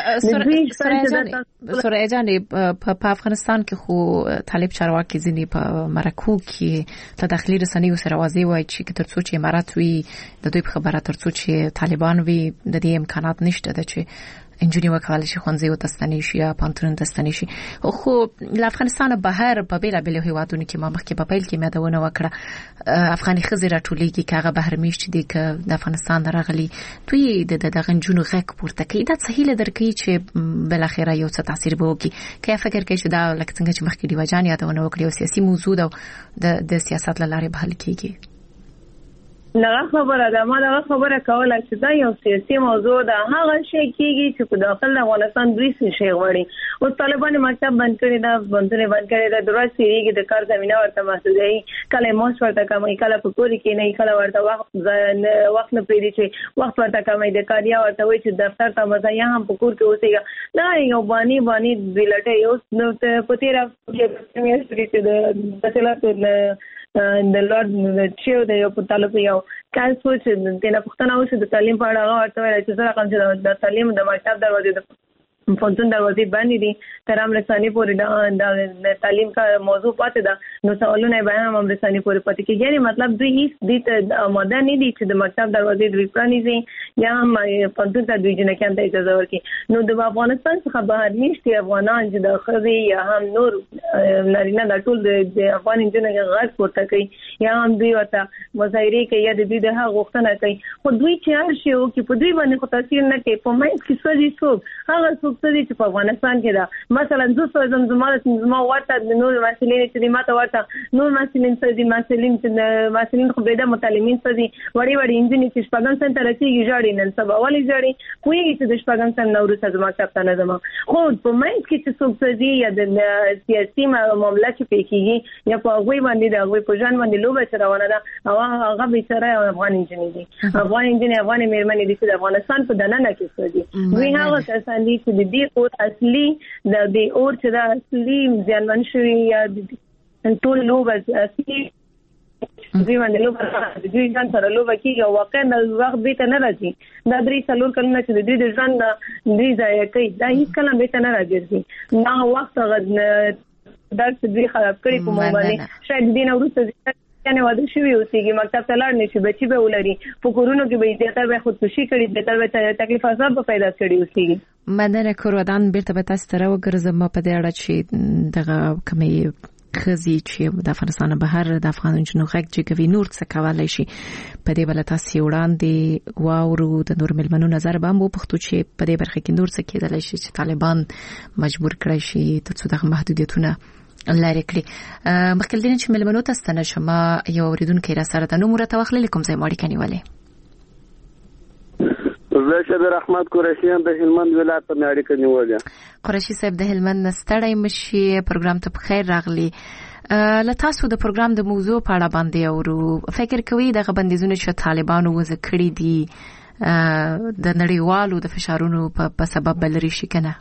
مخلوق. سوریا جان په افغانستان کې خو طالب چارواکي ځینی په مرکو کې تداخلي رسنیو سره واضح وایي چې ترڅو چې امارات وي د دوی په خبره ترڅو چې طالبان وي د دې امکانات نشته چې انجونی وکړل شي خونځي او تستنی شي یا پانتون تستنی شي. خو له افغانستان بهر په بیلابل هیوادونو کې ما مخکې په پیل کې مدونه وکړه افغاني خزر راټولېږي کاغه بهر میشت دي ک د افغانستان راغلي دوی د غنجونو غک پورته کوي دا صحیح لدرکې چې بل اخره یو څه تاثیر به وکړي. کله فکر کوي چې دا لکه څنګه چې مخکې دی وجان یادونه وکړي او سیاسي موضوع د سیاست لاره به حل کیږي. نه خبره ده ما دا خبره کوله چې دا یو سیاسي موضوع ده هغه شی کیږي چې په داخل افغانستان دوی څه شی غواړي او طالبان مکتب بند کړی دا بندونه بند کړی دا درس یې د کار زمينه ورته محدودي کله موږ ورته کومه کله په پوری کې نه کله ورته وخت نه پیری چې وخت ورته کومه د کاریا ورته وي چې دفتر ته مزه یا هم په کور کې اوسېږي دا یو باندې بلټه یو نو په تیر هفته کې د تسلط د لارډ چیو د یو په طالب یو کال سوچ د نه پښتنه اوسه د تعلیم په اړه ورته ویل چې سره کوم چې د تعلیم د مکتب دروازې د فونټون دروازې باندې دي تر امرسانی پورې د تعلیم کا موضوع پاتې ده نو سوالونه به هم امرسانی پورې پاتې کیږي. یعنی مطلب دوی هیڅ د آماده نه دي چې د مکتب دروازې دوی پرانیزي یا هم فونټون ته دوی جنہ کې اجازه ورکړي. نو د افغانستان څخه بهر نشته افغانان چې د خزي یا هم نور نارینه د ټول د افغان انجنونو غږ پورته کوي یا هم دوی ورته مظاهره کوي یا د دوی د حق غوښتنه کوي خو دوی چې هر شی وکړي په دوی باندې خو تاثیر نه کوي. په مې کې څه څوک هغه چې په افغانستان کې دا مثلا زما ورته نور مسلین چې ماته ورته نور مسلین مسلین خو به د متعلمین سدي وړي وړي انجنیر چې شپږم سن ته رسیدي جوړي نن سبا ولې جوړي کوی چې د شپږم سن نورو زما چپته نه زما خو په مې کې چې څوک سدي یا د سیاسي معاملې چې پېکيږي یا په غوي باندې دا غوي په ځان باندې لوبه چروانه ده او هغه بیچاره افغان انجنیر دي افغان مېرمنې دي چې افغانستان په دننه کې سدي دوی هغه کسان دي چې د او اصلي د دې اور چې د اصلي ځانمن شوی یا ټول لوب اصلي دوی باندې لوب دوی ځان سره لوب کیږي واقعا د وخت به ته نه راځي دا درې څلور کلونه چې د دې ځان دوی ځای کوي دا هیڅ کله به ته نه راځي نه وخت درس دوی خراب کړی په مو باندې شاید دین ورسته یعنی واده شوی اوسېږي مکتب ته لاړ نشي بچي به ولري په کورونو کې به زیاتره به خودکشي کړي به تکلیف عذاب پیدا کړي اوسېږي. مدنه کورودان بیرته به تاسو ته وګرځم په دې اړه چې دغه کمی خزي چې د افغانستان بهر د افغان جنو غږ چې کوي نور څه کولای شي په دې بل تاسو وړاندې واورو د نور ملمنو نظر به مو پښتو چې په دې برخه کې نور څه کېدای شي چې طالبان مجبور کړي شي ترڅو دغه محدودیتونه لاري کړی. مخکې دین چې ملمنو ته ستنه شمه یو اوریدونکو را سره د نو مرته واخلې کوم ځای ماړی کني ولې زه شبیر احمد قریشیان د هلمند ولایت په ماړی کني ولې قریشي صاحب د هلمند نستړی مشي پروګرام ته بخیر راغلی. له تاسو د پروګرام د موضوع په اړه باندې اورو فکر کوي د بندیزونو چې طالبانو وځ کړی دي د نړیوالو د فشارونو په سبب بلري شي کنه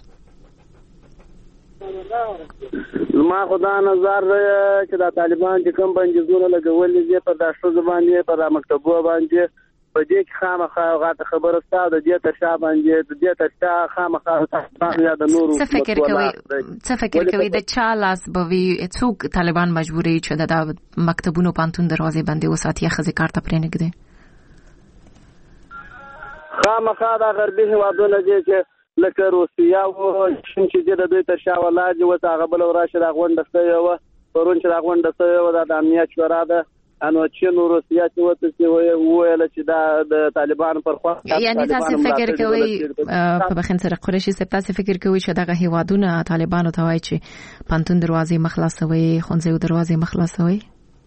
ما خدا نظر چې د طالبان چې کوم بندیزونه لګولې دي په داشو باندې په مکتبو باندې په دې کې خامخا غاټه خبره ستاسو د دې ترشا باندې د دې ترشا خامخا تاسو یا د نورو څه فکر کوي د چا لاس بوي څوک طالبان مجبوري چې د مکتبونو پانتون دروازې باندې وساتي خزي کارته پرې نه کړي خامخا د غربي هوادونو چې لکه روسیا او چې د دوی ترشا ولاج و تا غبل راشه د غونډه یو پرون چې د غونډه یو د امنیت شورا ده انو چې نو روسیا چې وته چې ویل چې د طالبان پر خوا یعنی تاسو فکر کوئ په بخین سره قریشي سپ تاسو فکر کوئ چې دغه هیوادونه طالبانو ته وایي چې پانتون دروازې مخلاصوي خونځي دروازې مخلاصوي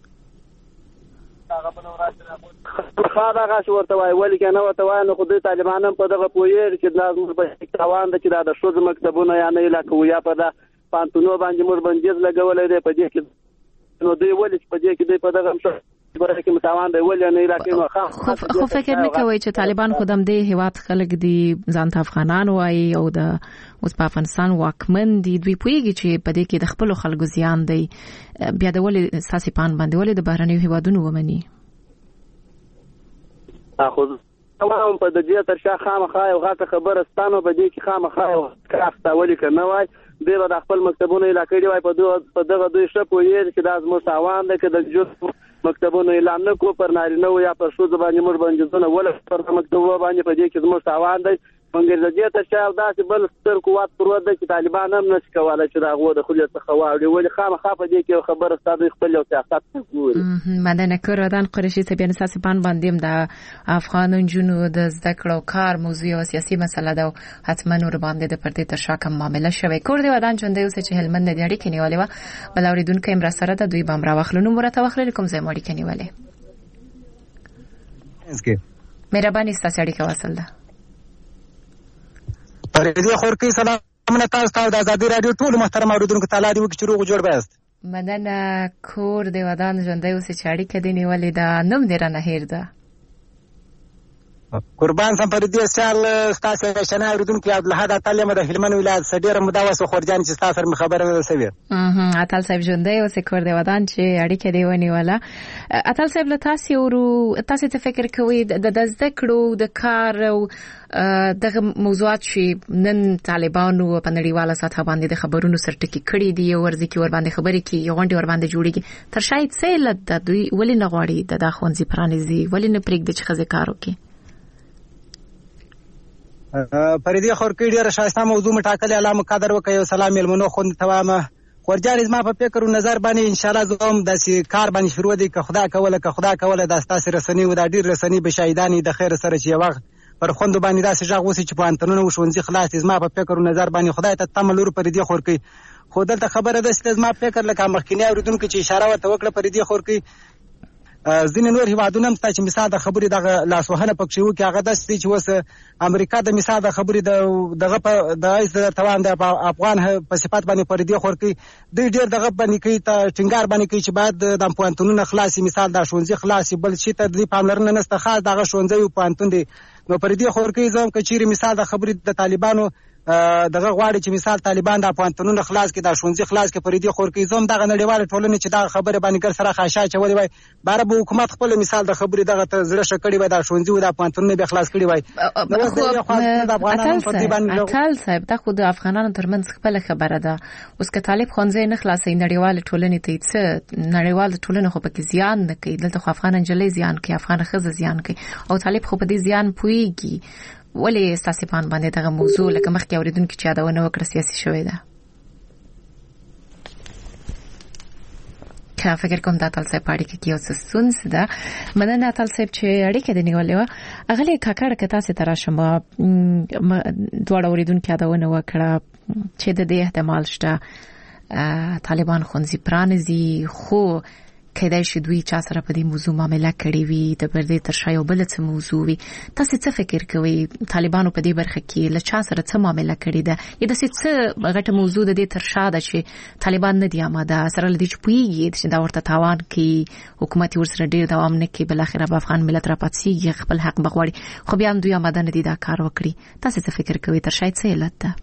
خاطر غاښ ورته وای ولې کنه ورته وای نو خو د طالبانو په دغه پویر چې د نور په روان د چې د شوز مکتبونه یا نه لکه ویا په د پانتونو باندې مور بندیز لګولې دی په دې کې نو دوی ولې په دې کې د په دغه برخه کې متوان دی ولې نه راکې خو فکر نه کوي چې طالبان خودم دې هیواد خلک دي ځان ته افغانان وایي او د اوس په افغانستان واکمن دي دوی پوهیږي چې په دې کې د خپل خلکو زیان دی بیا د ولې اساسي پان باندې ولې د بهرنیو هیوادونو ومني خو تمام په دې تر شا خامخا یو غاټه خبره ستانو په دې کې خامخا یو کافتا ولې کنه وای د خپل مکتبونو علاقې دی وای په دغه دوی شپو یې چې د ازمو تاوان ده چې د جوړ مکتبونو اعلان نه کو پر نارینه یا پر شو زبانی مر باندې ځنه ول پر مکتبو باندې په دې کې زموږ تاوان دی مونږ دې ته شاو داسې بل ستر قوت پروت ده چې طالبان هم نشي کولای چې دا غو د خلیت څخه واړي ولې خامخا په دې کې خبره ستاسو خپل یو سیاست ګوري مدنه کورودان قریشي سبیان اساسي پان باندې د افغان جنو د زده کړو کار موضوع او سیاسي مسله ده حتما ور باندې د پردي تر شاکم معاملې شوی کور دی ودان چوندې اوس چې هلمند د اړیکې نیولې و بل اوریدونکو امر سره د دوی بام راوخلونو مرته وخلل کوم ځای مړی کني ولې مهرباني ستاسو اړیکه وصل ده پردي خورکی سلام تاسو ته د ازادي رادیو ټول محترم اوریدونکو تعالی دی وکړو روغ جوړ بست مدنه کور دی ودان ژوندۍ اوس چې اړیکه دی نیولې ده نوم دی رانه هیر ده قربان سم پردي سال تاسو شنه اوریدونکو عبدالحد تعلیم د هلمند ولایت سډیر مداوس خورجان چې تاسو خبره سوي اتل صاحب ژوندۍ اوس کور دی ودان چې اړیکه دی ونیوله اتل صاحب له تاسو ته فکر کوي د زده کړو د کار او دغه موضوعات چې نن طالبانو په نړیواله سطح باندې د خبرونو سرټکی کړي دي او ورځي کې ور باندې خبرې کې غونډې ور باندې جوړيږي تر شاید څه لد د دوی ولې نه غواړي د خوندزي پرانیزي ولې نه پرېږدي چې خزه کار وکړي پردي خورکی ډیره شایسته موضوع مټاکل علامه قدر وکي او سلام ملمنو خوند توامه ورجان زما په فکر او نظر باندې ان شاء الله زوم د کار باندې شروع دي که خدا کوله د تاسو رسنی و د ډیر رسنی به شهیدانی د خیر سره چې وخت پر خوند باندې داسې ژغ وسی چې په انټرنیټ او شونځي خلاص زما په فکر او نظر باندې خدای ته تملور پردي خورکی خو دلته خبره ده چې زما فکر لکه مخکینی اوریدونکو چې اشاره وکړه پردي خورکی ځینې نور هیوادونه هم چې مثال د خبرې د لاسوهنه پکښې وکړي هغه داسې چې اوس امریکا د مثال د خبرې دغه په د توان د افغان په صفت باندې پردي خورکي دوی ډېر دغه باندې کوي ټینګار باندې کوي چې باید د پوهنتونونه خلاصي مثال د ښوونځي خلاصي بل شي ته د پاملرنه نشته خاص دغه ښوونځي او پوهنتون دی نو پردي خورکي زم کچېرې مثال د خبرې د طالبانو دغه غواړي چې مثال طالبان د پوهنتونونو خلاص کړي د ښوونځي خلاص کړي پردي خورکي زم دغه نړیواله ټولنه چې دا خبره باندې ګر سره خاصه چولې وای بار به حکومت خپل مثال د خبرې دغه ته زړه شکړي وای د ښوونځي او د پوهنتونونو به خلاص کړي وای اتل صاحب دا خو د افغانانو ترمنځ خپل خبره ده اوس که طالب ښوونځي نه خلاصي نړیواله ټولنه ته څه نړیواله ټولنه خو پکې زیان نه کوي دلته خو افغان انجلۍ زیان کوي افغان خزه زیان کوي او طالب خو په دې زیان پويږي ولې اساسي پان باندې دغه موضوع لکه مخکې اوریدونکو چې یادونه وکړه سیاسي شوې ده که فکر کوم د اتل صاحب اړیکه کې اوس سونس ده مننه اتل صاحب چې اړیکه دی نیولې و اغلی کاکړ کته سي تر شمه دوړ اوریدونکو یادونه وکړه چې د دې احتمال شته طالبان خونځي پرانځي خو کله چې دوی چا سره په دې موضوع معاملې کړې وي د پردې تر شا یو بل څه موضوع وي تاسو څه فکر کوئ طالبانو په دې برخه کې له چا سره څه معاملې کړې ده یا د څه غټه موضوع د دې تر شا ده چې طالبان نه دی آماده سره لدی چې پویږي چې دا ورته تاوان کوي حکومت ورسره ډیر دوام نه کوي بل اخر به افغان ملت را پاتسي خپل حق بغواړي خو بیا دوی آماده نه دي دا کار وکړي تاسو څه فکر کوئ تر شا څه علت ده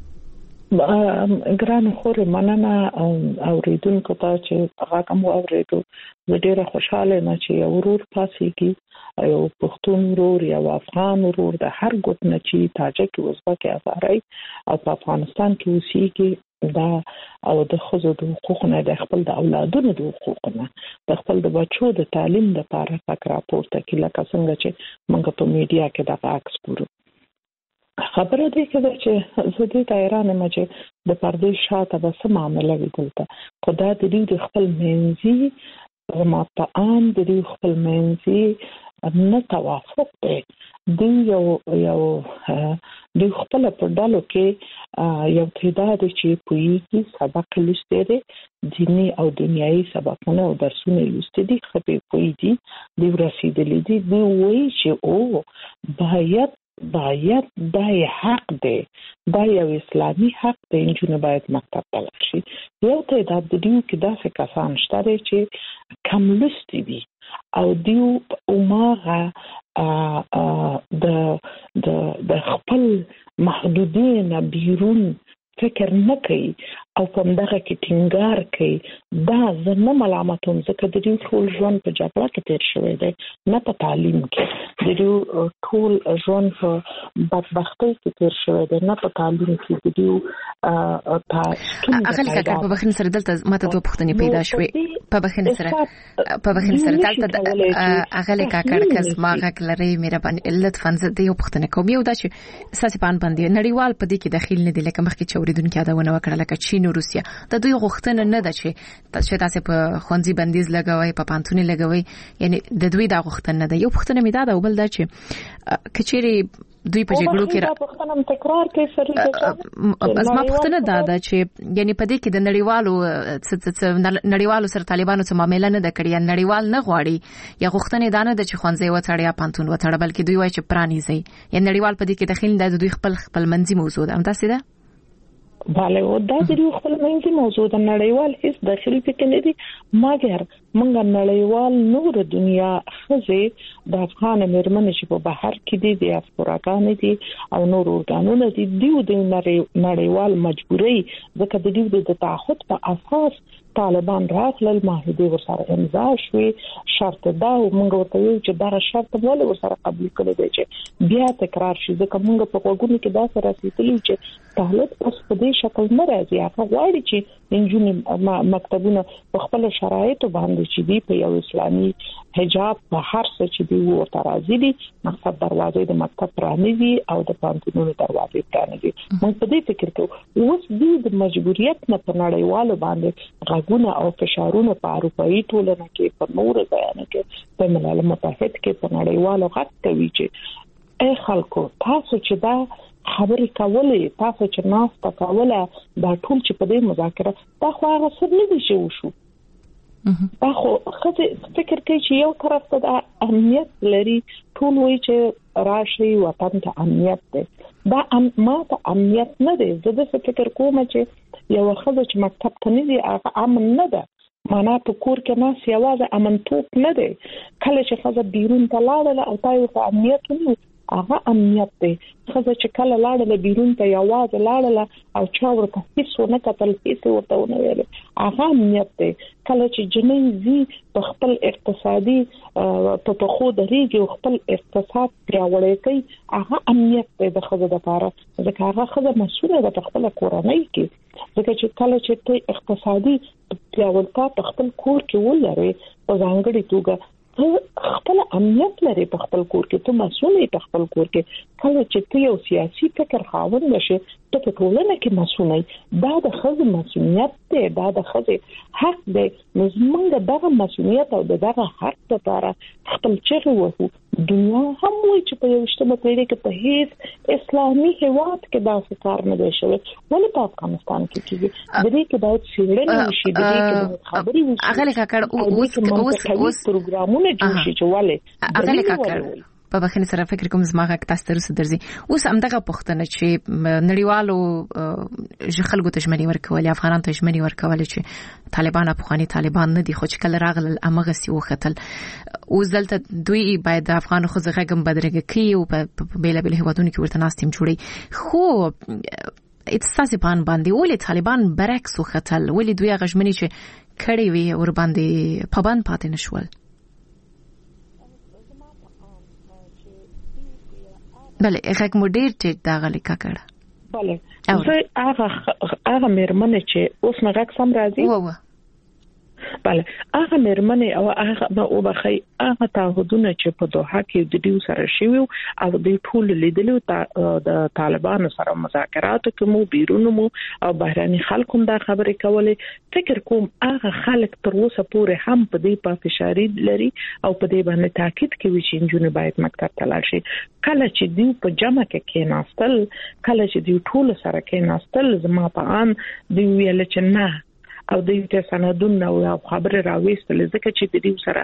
ګران خور مننه اوریدونکو ته چې هغه کوم اوریدو ډیره خوشاله نه چې یو ورور پاسيږي یو پښتون ورور یا افغان ورور د هر ګوت نه چې تاجک ازبک ازاري او په افغانستان کې اوسېږي دا او د خزو د حقوقونه د خپل د اولادونو د حقوقونه د خپل د بچو د تعلیم لپاره فکر راپورته کې لکه څنګه چې موږ په میډیا کې د عکس ګورو خبره دې کړه چې زه دې تایران ما چې د پردې شاته به سم معاملې وکړه خدا دې خپل منځي ما په ان دې خپل منځي نه توافق دی یو د خپل په ډالو کې یو تعداد چې پویږي سبق لسته دي دینی او دنیایي سبقونه او درسونه لسته دي خپې پوی دي د رسیدلې دي دی وایي چې او باید دا حق دی دا یو اسلامي حق دی چې باید مکتب ته لاړ شي یو تعداد د دې کې داسې کسان شته چې کم لستي دي او دیو اوماغه د خپل محدودین بیرون فکر نه کوي او په دغه کې ټینګار کوي دا زه نه ملامتوم ځکه د دې ټول ژوند په جګړه کې تیر شوی دی نه په تعلیم کې د دې ټول ژوند په بدبختۍ کې تیر شوی دی نه په تعلیم کې د دې اغلی کاکړ په بخښنې سره دلته ماته دوه پوښتنې پیدا شوې په بخښنې سره دلته اغلی کاکړ کس ما غږ لري مهرباني لطفا زه د یو پوښتنه کوم یو دا چې اساسي پان باندې نړیوال په دې کې داخل نه دي لکه مخکې چوریدونکو یادونه وکړه لکه چین او روسیا د دوی غوښتنه نه ده چې تاسو په خوندزي بندیز لګوي په پانتونی لګوي یعنی د دوی دا غوښتنه ده یو پوښتنه مې دا ده او بل دا چې کچېری دوی په جګړو کې پښتنم تکرار کوي سره بس ما پښتنه دا ده چې یعنی په دې کې د نړیوالو سره طالبانو سره معاملې نه ده کړې نړیوال نه غواړي یا غوښتنه دا نه ده چې خوندزي وڅړي یا پانتون وڅړي بلکې دوی وایي چې پرانیزي یا نړیوال په دې کې داخل نه دوی خپل منځي موضوع ده همداسې ده bale o da dې خپل منځي موضوع د نړیوال هیڅ داخلي فکر نه دي مګر موږ نړیوال نور دنیا خزه د افغان مرمنې چې په بهر کې دي د افغانان دي او نور اورګانونه دي د نړیوال مجبوري ځکه د دې د تعهد په اساس طالبان راغلل معاهده ورسره امضا شوې شرط دا او موږ ورته یو چې دا شرط ولې ورسره قبول کړی دی چې بیا تکرار شي ځکه موږ په وګونو کې دا سره رسیدلی چې طالب اوس په دې شکل نه راځي هغه غواړي چې انجونې مکتبونه په خپل شرایطو باندې چې دی په یو اسلامي حجاب په هر څه چې دی ورته راځي دي مقصد دروازې د مکتب پرانیزي او د پانتونونو دروازې پرانیزي موږ په دې فکر کوو اوس د مجبوریت نه په نړیوالو باندې غوونه او فشارونه په اروپאי ټولنه کې په نور ځایانو کې په ملل متحد کې په نړیوالو غږ کوي چې اي خلکو تاسو چې دا خبرې کولې تاسو چې ناس تکوله دا ټول چې په دې مذاکره دا خو هغه څه نه دي چې وشو دا خو خځه فکر کوي چې یو طرف ته د امنیت لري ټول وایي چې راشي وطن ته امنیت دی دا ما ته امنیت نه دی زه د فکر کوم چې یو خځه چې مکتب ته نه دی هغه امن نه ده معنا په کور کې ناس یوازې امن توپ نه دی کله چې خځه بیرون ته لاړه او تاسو ته امنیت نه هغه امنیت دی خزه چې کله لاړه بیرون ته یوازې لاړه او چا ورته هیڅ نه کتل هیڅ ورته نه ویل هغه امنیت دی کله چې جنۍ زی په خپل اقتصادي په خو درېږي او خپل اقتصاد پیاوړی کوي هغه امنیت دی د خزه لپاره ځکه هغه خزه مسؤله ده په خپل کورنۍ کې ځکه چې کله چې ته اقتصادي پیاوړتیا په خپل کور کې ولرې په ځانګړي توګه خپل امنیت لري په خپل کور کې ته مسؤل یې په خپل کور کې کله چې ته یو سیاسي فکر خاوند نشې ته په ټولنه کې مسؤل یې دا د خځې مسؤلیت دی دا د خځې حق دی نو موږ دغه مسؤلیت او دغه حق لپاره خپل چغې وهو دنیا هم وایي چې په یوشتمه پیړۍ کې په هیڅ اسلامي هیواد کې دا کار نه دی شوی ولې په افغانستان کې کېږي د دې کې باید څېړنې وشي د دې کې خبرې وشي هغه کاکړ اوس پروګرامونه جوړ شي چې ولې هغه کاکړ په بخښنې سره فکر کوم زماغه تاسو ته درځي اوس همدغه پښتنه چې نړیوالو خلکو ته ژمنې ورکول افغانان ته ژمنې ورکول چې طالبان افغاني طالبان نه دي خو چې کله راغلل امغه سی وختل اوس دلته دوی باید د افغان خو زغم بدرګه کوي او په بیلابل هیوادونو کې ورته ناستیم جوړي خو احساس باندې ولې طالبان برعکس وختل ولې دوی غژمنې چې کړي وي ور باندې پابند پاتې نشول بله هغه مو ډیر چې دا غلي کاکړه بله زه هغه مرمنه چې اوس مغه سم راځي بله هغه مرمنه او هغه او بخي هغه تعهدونه چې په دوحه کې د دیو سره شوی او د ټول لیدلو د طالبانو سره مذاکرات کوم بیرونمو او بهراني خلکو دا خبرې کولې فکر کوم هغه خلک تر اوسه پورې هم په دې په فشاري لري او په دې باندې تاکید کوي چې انجونې باید مکتب ته لاړ شي کله چې دیو په جمع کې ناستل کله چې دیو ټول سره کې ناستل زما په ان دی ویل چې نه او د دې سندونه او خبره راوېستل ځکه چې د دې سره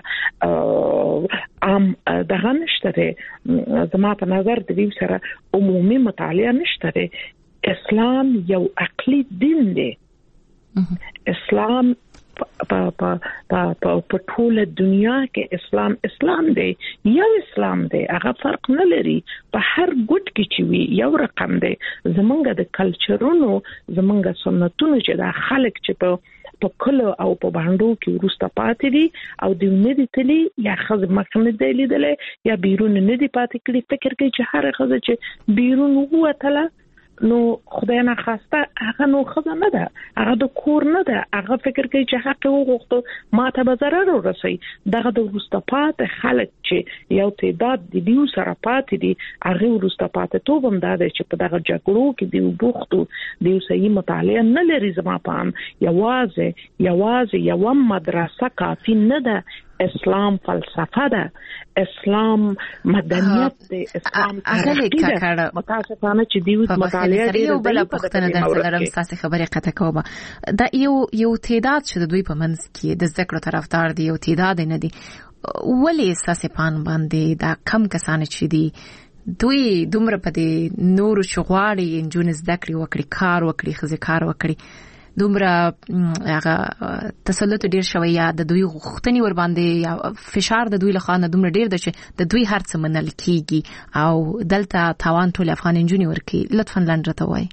دغه نشته زما په نظر د دې سره عمومي مطالعه نشته اسلام یو عقلي دین دی اسلام په ټوله دنیا کې اسلام دی یو اسلام دی هغه فرق نه لري په هر ګوټ کې چې وي یو رقم دی زمونږ د کلچرونو زمونږ سنتونو چې د خلک چې په کله او په باندې کې ورسته پاتې دي او د نه دي تلي یا خزه مخنه دی لیدلې یا بیرون نه دي پاتې کړي فکر کوي چې هر خزه چې بیرون ووتله نو خدای نه خواسته هغه نو خزه نه ده هغه د کور نه ده هغه فکر کوي چې حق وغوښته ما ته به ضرر ورسي دغه د ورسته پاتې خلک چې یو تعداد د دیو سره پاتې دي هغه ورسته پاتې توبم ده چې په دغه جګړو کې دی وبختو دیو صحیح مطالعه نه لري زما پام یوازې یو مدرسه کافی نه ده اسلام فلسفه ده اسلام مدنیت ده اسلام ترقی ده متاسفانه چې دیو مطالعه دی یو بل پختنه درلرم تاسو خبرې قطع کوم دا یو تعداد شته دوی په منځ کې د ذکر طرفدار دی یو تعداد نه دی ولی اساس پان باندې دا کم کسان چې دی دوی دومره په دې نور شغواړي انجون زده کړي وکړي کار وکړي خزه کار وکړي دومره هغه تسلط ډیر شوی یا د دوی غوښتنې ور باندې یا فشار د دوی له خانه دومره ډیر د چې د دوی هرڅ منل کیږي او دلته تاوان ټول افغان انجونی ورکی لطفا لنډه وای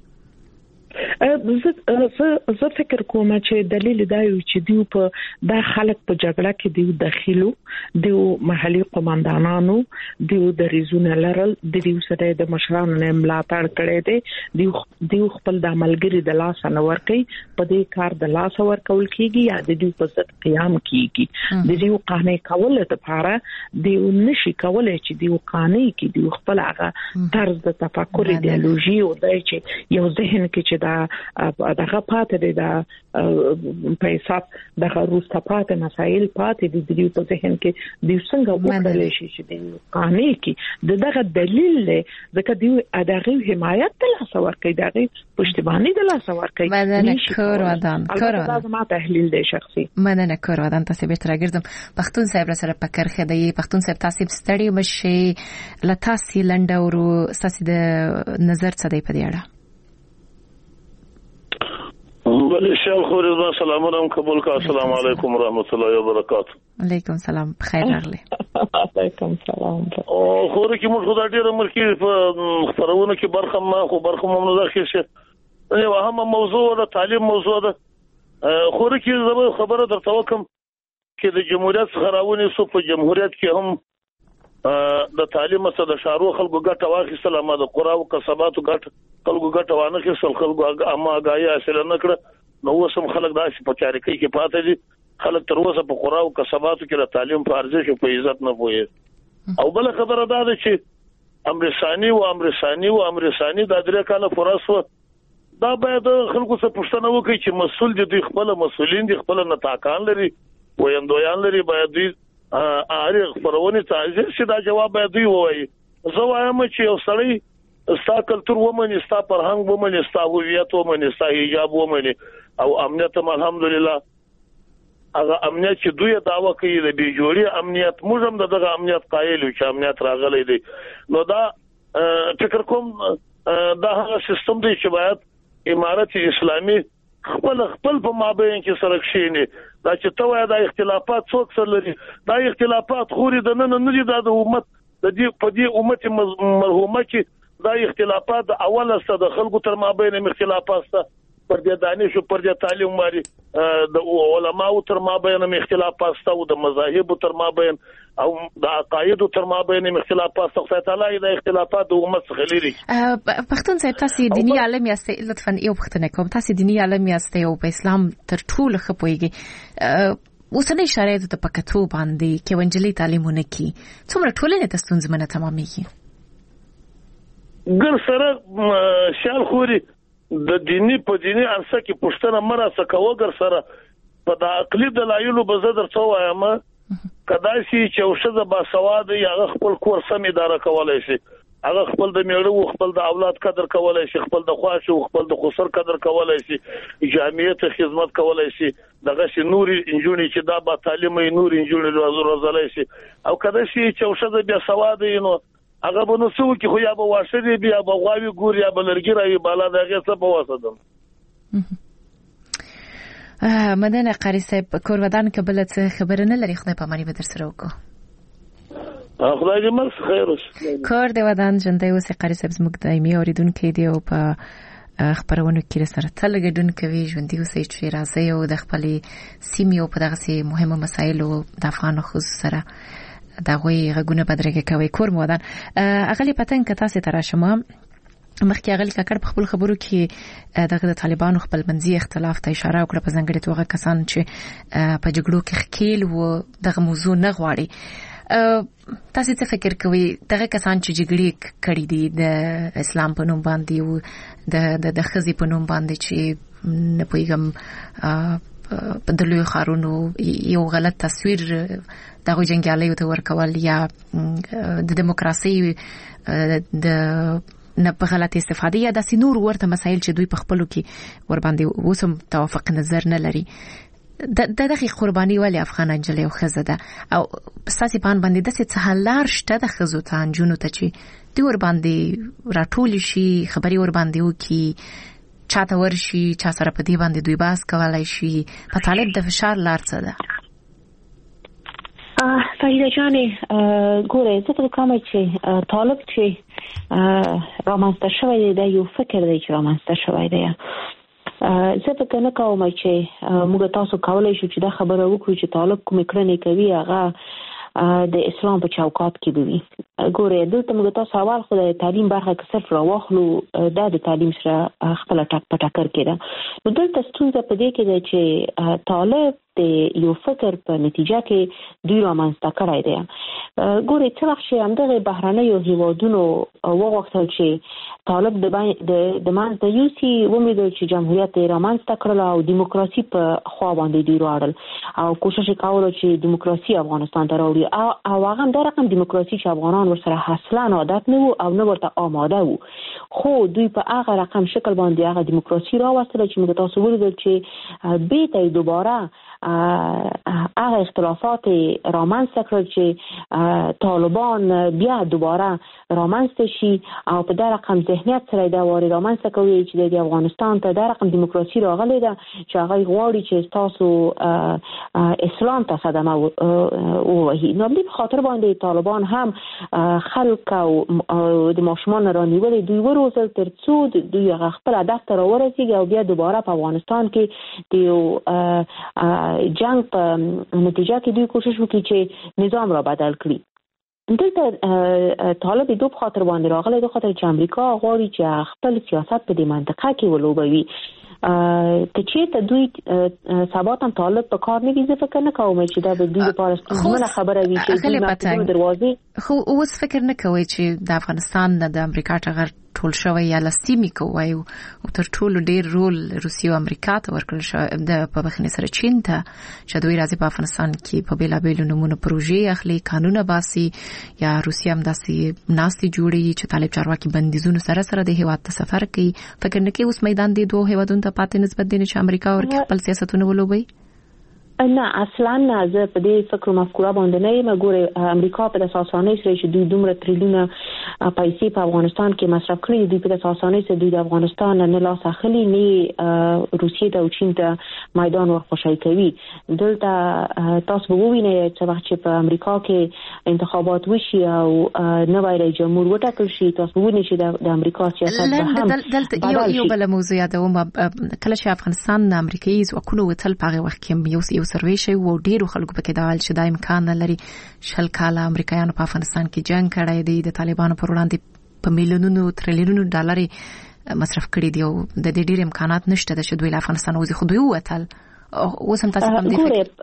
زه فکر کوم چې دلیل دا یو چې دیو په د خلک په جګړه کې دیو داخلو دیو محلي قومندانانو دیو د ریزونه لرل دیو سره د مشرانو نه ملاتړ کړي دي دیو خپل د عملګری د لاس نه ورکي په دې کار د لاس ورکول کیږي یا د دیو په ضد قیام کیږي د دیو قانې کول لپاره دیو نشي کولای چې دیو قانې کې دیو خپل هغه طرز د تفکر ایدئولوژي او د یو ذهن کې چې دغه پاتې دی د په حساب دغه روسته پاتې مسایل پاتې دي د په ذهن کې د څنګه وکړل شي چې د قانون کې دغه دلیل له ځکه د دغه حمایت د لاس ورکړي دغه پښتیبانی د لاس ورکړي مننه کور ودان ما تحلیل دی شخصي مننه کور ودان تاسو به تر ګرځم پښتون صاحب سره پکر خدای پښتون صاحب تاسو ستړي مشي لتاسي لنډورو ساسي د نظر څه دی په دې اړه بل شال خوري سلام علیکم قبول کا السلام علیکم ورحمت الله وبرکاته علیکم سلام بخیر راغلی علیکم سلام او خوري کې موږ خدای ډیر ملکی په خبرونه کې برخه مو نه ښه یو اهم موضوع د تعلیم موضوع ده خوري کې زما خبره درته وکم چې د جمهوریت خراونی سو په جمهوریت کې هم د تعلیم سره د شارو خلکو ګټه واخیستل ما د قراو کسباتو ګټه خلکو ګټه وانه خېسل خلکو اما غایا اصل نه کړ نو وسم خلک داسې په چارکې کې پاتې دي خلک تر اوسه په قراو کسباتو کې د تعلیم په ارزښت او په عزت نه پوهي او بل خبره ده چې امرسانی د درې کاله فرصو دا باید خلکو څخه پوښتنه وکړي چې مسول دي دوی خپل مسولین دي خپل نتاکان لري ویندویان لري باید دوی اړ خبرونه تعزیر شي دا جواب باید دوی وایي زه وایم چې یو سړی ستا کلتور ومني ستا فرهنګ ومني ستا هویت ومني ستا حجاب ومني او امنیت الحمدلله هغه امنیت چې دوی داوا کوي د بیجوړي امنیت موږ هم دغه امنیت قایل چې امنیت راغلی دی نو دا فکر کوم دا هغه سیستم دی چې باید امارت اسلامي خپل په مابین کې سره کښینی دا چې توه دا اختلافات څوک سره لري دا اختلافات خوري د نن نه دي د امت د دې په دې امت مرحومه کې دا اختلافات اوله ست د خلکو تر مابین اختلافات ست پر دې دانش او پر دې تعلیم ماري د علماو تر مابین اختلافات ست او د مذاهب تر مابین او د عقاید تر مابین اختلافات ست تعالی د اختلافات د امت څخه لري پښتون صاحب تاسو دینی عالم یاست لطفا یو پښتنه کوم تاسو دینی عالم یاست او په اسلام تر ټولو خپويږي اوسنۍ شرایط ته پکتو باندې کې ونجلي تعلیمونه کی څومره ټولنه ته ستونزمنه تمامېږي ګر سره شال خوري د دینی په دینی ارسه کې پښتنه مراسه کوګر سره په د عقلي دلایلو بزدر څو وایم کداسي چې اوسه با سواد یا خپل کور سم اداره کولای شي هغه خپل د میړو خپل د اولاد قدر کولای شي خپل د خواش او خپل د خسر قدر کولای شي جامعیت خدمت کولای شي دغه شي نور انجونی چې دا با تعلیمي نور انجونی روزلای شي او کداسي چې اوسه بیا سواد نو هغه بنو څو کې خو یا به واشه دی بیا به غواوی ګور یا بلرګی راوي بالا دغه څه په واسطه مدنه قاری صاحب کور ودان کبل څه خبر نه لري خدای په مانی به در سره وکړو خدای دې مرس خیر وشي کور دې ودان جندې اوس قاری صاحب زموږ دایمي اوریدونکو دی او په خبرونو کې سره تل ګډون کوي ژوندۍ اوسې چې راځي او د خپل سیمې او په دغه سي مهمه مسایلو د افغان خصوص سره دا غوي غونه بدرګه کوي کور مودان اغلی پتن کتا سي تراشمه مخکې اغلی ککړ په خپل خبرو کې دغه د طالبانو خپل منځي اختلاف ته اشاره وکړه په ځنګړي توګه کسان چې په جګړو کې خکیل و دغه موضوع نه غواړي تاسو څه فکر کوئ دغه کسان چې جګړې کړې دي د اسلام په نوم باندې او د خزي په نوم باندې چې نه پوهیږم په دلوي خارونو یو غلط تصویر دغه جنگیالیو ته ورکول یا د دیموکراسي د نه په غلط استفاده یا د سینور ورته مسایل چې دوی په خپلو کې ور باندې وسم توافق نظر نه لري دغه قرباني ولې افغان انجلې او خزه ده او ساسي پان باندې د څه حلار شته د خزو ته انجونو ته چې دوی ور باندې راټول شي خبري ور باندې وکي چاته ورشي چا سره په دې باندې دوی باس کولای شي په طالب د فشار لار څه ده فریده جانې ګوره زه په کومه چې طالب چې رامنځته شوی دی د یو فکر دی چې رامنځته شوی دی زه فکر نه کوم چې موږ تاسو کولای شو چې دا خبره وکړو چې طالب کوم کړنې کوي هغه د اسلام په چوکاټ کې وي ګوره دلته موږ تاسو اول خو د تعلیم برخه کې صرف راوخلو د تعلیم سره خپل ټاک پټاکر کړه نو دلته ستونزه په دې کې ده چې طالب د یو فکر په نتیجه کې دوی رامنځته کړی دی ګورې څه وخت چې همدغه بهرنیو هیوادونو وغوښتل چې طالب د منځ د یوسي ومېدل چې جمهوریت یې رامنځته کړل او دیموکراسي په خوا باندې دوی راوړل او کوشش یې کولو چې دیموکراسي افغانستان ته راوړي او هغه هم دا رقم دیموکراسي چې افغانان ورسره اصلا عادت نه وو او نه ورته آماده وو خو دوی په هغه رقم شکل باندې هغه دیموکراسي راوستله چې موږ تاسو ولیدل چې بیرته دوباره هغه اختلافات رامنځته کړل چې طالبان بیا دوباره رامنځته شي او په دا رقم ذهنیت سره دا واري رامنځته کوي چې د افغانستان ته دا رقم دیموکراسي راغلی ده چې هغه غواړي چې تاسو اسلام ته صدمه ووهي نو په خاطر باندې طالبان هم خلک او د ماشومان رانیولې دوی وروزل ترڅو دوی خپل هدف ته ورسیږي او بیا دوباره په افغانستان کې د جنگ په نتیجه کې دوی کوشش وکړي چې نظام را بدل کړي دلته طالب دوه خاطر باندې راغلی دوه خاطر چې امریکا غواړي چې خپل سیاست په دې منطقه کې ولوبوي چې ته دوی ثبات هم طالب په کار نه وي زه فکر نه کوم چې دا به دوی لپاره ستونزمنه خبره وي چې دوی دروازې خو اوس فکر نه کوي چې د افغانستان نه د امریکا ټغر ټول شوی یا لسیمی کوي او تر ټولو ډیر رول روسیه او امریکا ته ورکړل شو د په بخنه سره چین ته چې دوی راځي په افغانستان کې په بیلابیلو نمونه پروژې اخلي قانون باسي یا روسیه هم داسې ناستي جوړي چې طالب چارواکي بندیزونو سره د هیواد ته سفر کوي فکر نه کوي اوس میدان دی دوه هیوادونو ته پاتې نسبت دي چې امریکا ورکه خپل سیاستونه ولوبي نه اصلا نه زه په دې فکر مفکوره باندې نه یم ګوره امریکا په اساسانه سره چې دوی دومره تریلیونه پیسې په افغانستان کې مصرف کړي دوی په اساسانه سره دوی د افغانستان نه لاس اخلي نه روسیې ته او چین ته میدان ورخوشي کوي دلته تاسو وګورئ چې وخت چې په امریکا کې انتخابات وشي او نوی رئیس جمهور وټاکل شي تاسو وګورئ چې د امریکا سیاست دلته یو بل موضوع یادوم کله چې افغانستان د امریکایي ځواکونو وتل په وخت کې یو سروې شوی و ډیرو خلکو پکې دا ول چې د امکان لري شل کاله امریکایانو په افغانستان کې جنگ کړی دی د طالبانو پر وړاندې په میلیونونو تریلیونونو ډالر مصرف کړي دی او د دې ډیر امکانات نشته چې دوی له افغانستان وځي خو دوی وتل اوس هم تاسو هم دی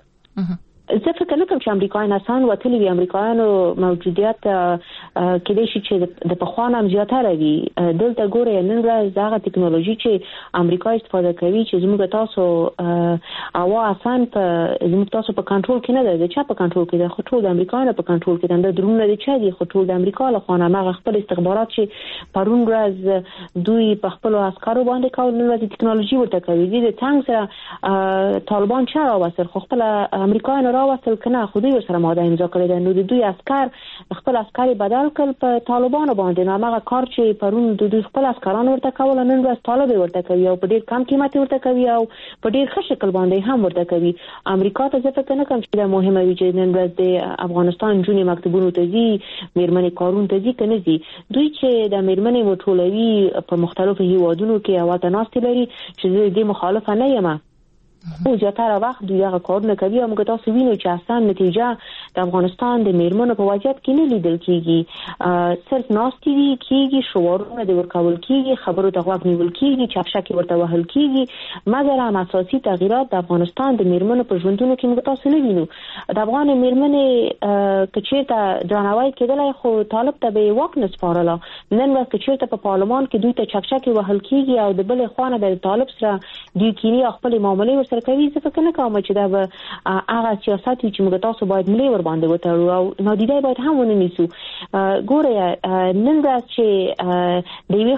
زه فکر نه کوم چې امریکایان آسان وتلی وي امریکایانو موجودیت کېدای شي چې د پخوانه هم زیاتره وي دلته ګوره نن ورځ دغه ټکنالوژي چې امریکا استفاده کوي چې زموږ تاسو او آسان په زموږ تاسو په کنټرول کې نه ده چې په کنټرول کې ده خو ټول د امریکایانو په کنټرول کې ده درونه دي چې دي خو ټول د امریکا له خوا نه خپل استخبارات چې پرون ورځ دوی په خپل عسکرو باندې کول نو د ټکنالوژي ورته کوي د څنګه سره طالبان چا راوستل خو خپل امریکایانو راوصل کنه خو دوی سره ماده امضا کړې ده. نو د دوی عسكر خپل عسكر بدل کړ په طالبانو باندې. نو هغه کار چې پرون د دوی خپل عسكران ورته کول نن ورځ طالب ورته کوي او په ډیر کم قیمت ورته کوي او په ډیر ښه شکل باندې هم ورته کوي. امریکا ته ځکه کنه کوم چې دا مهمه وي چې نن ورځ د افغانستان جونې مکتبونو ته ځي میرمنې کارون ته ځي کنه ځي دوی چې د میرمنې مټولوي په مختلفو هیوادونو کې اواته ناست لري چې د مخالفه نه یم او زیاتره وخت دوی هغه کارونه کوي او موږ تاسو وینو چې اصلا نتیجه د افغانستان د میرمنو په وضعیت کې نه لیدل کیږي. صرف ناستې دي کیږي شعارونه د ورکول کیږي خبرو ته غوږ نیول کیږي چپشکې ورته وهل کیږي مګر هم اساسي تغیرات د افغانستان د میرمنو په ژوندونو کې موږ تاسو نه وینو. د افغان میرمنې کچېته درناوی کېدلای خو طالب ته به واک نه سپارله. نن ورځ کچېته په پارلمان کې دوی ته چپشکې وهل کیږي او د بل خوانه د طالب سره دوی کینی خپل معاملې سره کوي. زه فکر نه کوم چې دا به هغه سیاست چې موږ تاسو باید ملي ور باندې وتړو او نادیده باید هم ونه نیسو. ګوره نن ورځ چې د یوې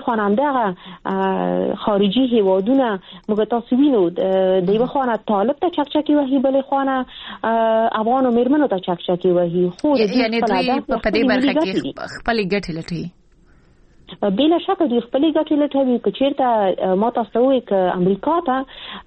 خانمده خارجي هیوادونه موږ تاسو وینو د یوې خانه طالب ته چکچکی وهي بلې خانه افغان میرمنو ته چکچکی وهي. خو یعنی دوی په دې برخه کې خپل ګټې لټوي. بلا شک دوی خپل ګټې لټوي. که چیرته ما تاسو وایي چې امریکا ته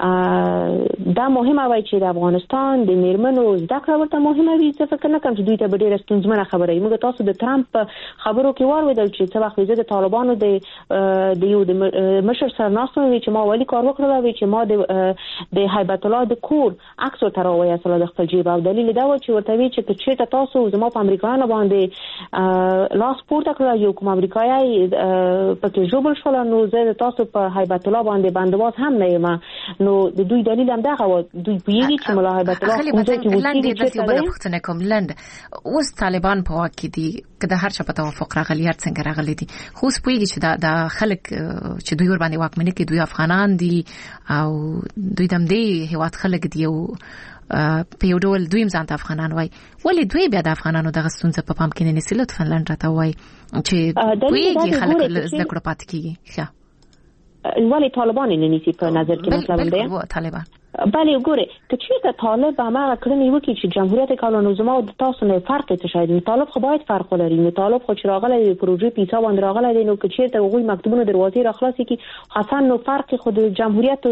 دا مهمه وای چې د افغانستان د میرمنو زده کړه ورته مهمه وي. څه فکر نه کوم چې دوی ته ډېر ستونزمنه خبره وي. موږ تاسو د ترامپ خبرو کې واورېدل چې څه وخت د طالبانو د یو د مشر سره ناست وي چې ما ولی کار وکړل وي چې ما د هیبت الله د کور عکس ورته راوایستل د خپل جیب او دلیل دا و چې ورته وی چې چیرته تاسو زما په امریکایانو باندې لاس پورته کړل یو کوم امریکایي پکې جوړ شول نو زه تاسو په هیبت الله باندې بندواز هم نه یم. نو د دوی دلیل هم دغه و دوی پیږي چې مولا هیبت الله کوم ځای کې وځي چې بل وختونه کوم لند اوس طالبان په واک کې دي کله هر چا په توافق راغلی هر څنګه راغلی دي خو اوس پیږي چې دا خلک چې دوی ور باندې واکمنه کې دوی افغانان دي او دوی دم دي هیواد خلک دي او په یو ډول دوی ځان ته افغانان وای ولې دوی بیا د افغانانو دغه ستونزه په پام کې نه نیسي. لطفا لند راته وای چې دوی خلک زده کړه پات کیږي. ښه ولې طالبان نه نیسي په نظر کې مطلب دی طالبان بله وګوره که چیرته طالب هغه کړنې وکړي چې جمهوریت کالونزما د تاسو نه فرق څه شاید طالب خو باید فرق ولري. نو طالب خو چې راغلی د پروژې پیسا باندې راغلی دی نو که چیرته هغوی مکتوبونه دروازې راخلاصي کی حسن نو فرق خو د جمهوریت او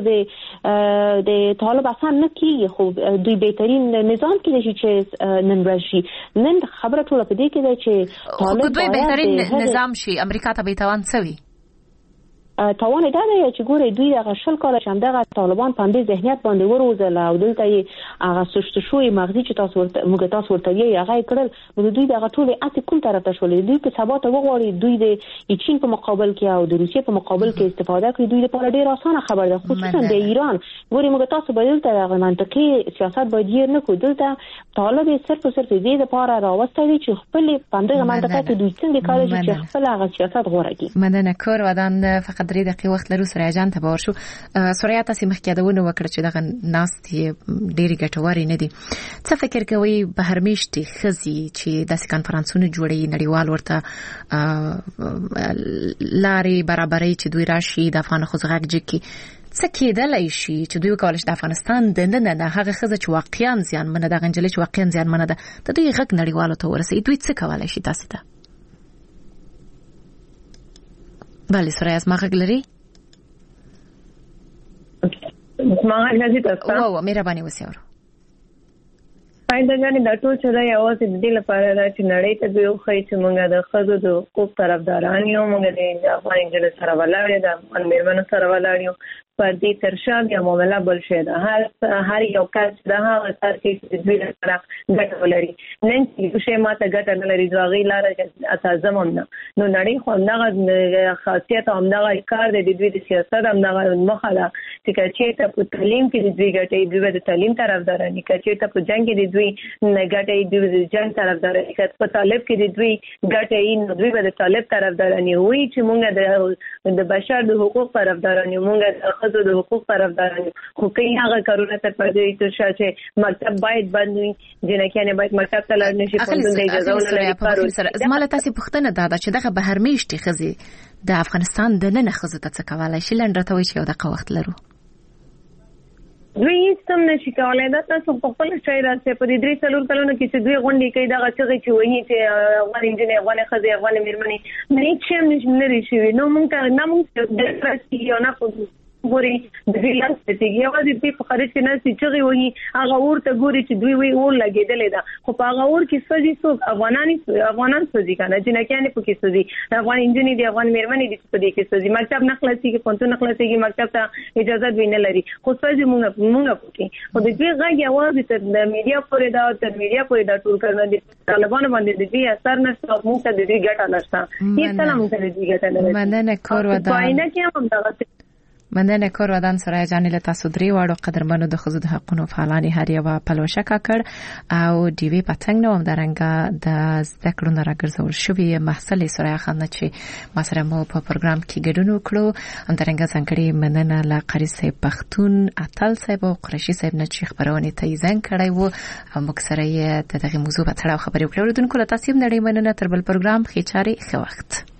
د طالب اصلا نه کیږي. خو دوی بهترین نظام کې دي چې نن راشي نن خبره ټوله په دې کې ده چې طالب دوی بهترین نظام شي امریکا ته به توان سوي توان دا دی چې ګوره دوی هغه شل کال چې همدغه طالبان په دې ذهنیت باندې وروزل او دلته یې هغه سشت شوی مغزي چې تاسو موږ تاسو ورته یې هغه کړل نو دوی دغه ټول اته کوم طرف ته شولې دوی په سبا ته وغواړي دوی د چین په مقابل کې او د روسیې په مقابل کې استفاده کوي. دوی لپاره ډیر اسانه خبر ده خصوصا د ایران. ګوره موږ تاسو باید دغه منطقي سیاست باید یې نه کو دلته طالب صرف او صرف دې لپاره راوستل چې خپل پندغه منطقه ته دوی څنګه کار کوي چې خپل هغه سیاست غوړه کی. مدنه کور ودان فقط 3 دقیقې وخت لرو سره جان ته باور شو. سوریا تاسو مخکې یادونه وکړه چې دغه ناستې ډېری ګټورې نه دي. څه فکر کوي بهر میشتي خزي چې داسې کانفرنسونه جوړي نړیوال ورته لارې برابرۍ چې دوی راشي د افغان خوځغږ جکی څه کېدلای شي چې دوی کولای شي د افغانستان د نن د هغه خزه چې واقعا ځان منه د غنجلې چې واقعا ځان منه ده د دوی غږ نړیوالو ته ورسي دوی څه کولای شي تاسو ته. بله سوریا از ما غږ لري ما غږ تاسو او مهرباني وسیاورو فائدہ غني د ټول چې دا یوازې د دې لپاره دا چې نړۍ ته به یو خې چې موږ د خزو د حقوق طرفداران یو موږ د افغان جل سره ولاړ د افغان میرمنو سره ولاړ یو پر دې ترشا بیا معاملہ بل شي دا هر یو کس دا هغه تر کې چې دوی لپاره ګټه ولري نن چې شی ماته ګټه نه لري ځاغي لاره اساس زمون نه نو نړۍ خو دغه خاصیت هم دغه کار د دوی د سیاست هم دغه مخاله چې چې په تعلیم کې د دوی ګټه دوی د تعلیم طرفداران دي چې په جنگ کې د دوی نه ګټه دوی د جنگ طرفداران دي په طالب کې د دوی ګټه نو دوی د طالب طرفداران وي چې موږ د بشر د حقوق طرفداران یو موږ د حقوق طرفداران خو کوي هغه کارونه تر پدې چې چې مکتب باید بند وي جنکیانه باید مکتب ته لاړ نشي په دې اجازه ولري. زماله تاسو پوښتنه ده چې دغه بهر میشتي خزي د افغانستان د نن خزو ته څه کولای شي لنډه توي چې یو دغه وخت لرو. دوی هیڅ هم نشي کولای دا تاسو په خپل شای راځي په دې 3 کلونو کې چې دوی غونډې کوي دا غچغه چې وایي چې افغان انجنیر افغان خزي افغان میرمنې نه چې هم نشي شي نو مونږ نه مونږ د ترسي یو نه خو ګوري د ویلان ستګي او د په خارج کې نه چې وایي هغه ورته ګوري چې دوی وی اور لګیدل دا خو په هغه ور کې سږي څوک افغانان سږي کنه چې نه کېنه په کې سږي افغان انجنیر دی افغان میرمنې دي په دې کې سږي مکتب نه خلاصي کې پونته نه خلاصي کې مکتب ته اجازه ویني لري خو سږي مونږ پکې خو د دې غږ आवाज تر د میډیا پورې دا ټول کړنه دي طالبان باندې د دې اثر نشته مونږ ته د دې ګټه نشته هیڅ نه مونږ ته د دې ګټه نه مننه کور ودا پاینه کې هم دا مننه کور ودان سرای جان له تاسو درې واړو قدرمنو د خزو د حقونو فعالانی هر یو پلوشه کړ او ډي وی پتنګ نو درنګ د ذکر نه راګرځول شوی محصل سرای خانه چې ما سره مو په پروګرام کې ګډون وکړو درنګ څنګه مننه لا قری صاحب پختون اتل صاحب او قریشي صاحب نه چې خبرونه ته ځان کړی وو او مکسره د دغه موضوع په اړه خبرې وکړو دونکو له تاسو نړۍ مننه تر بل پروګرام خېچاري خو وخت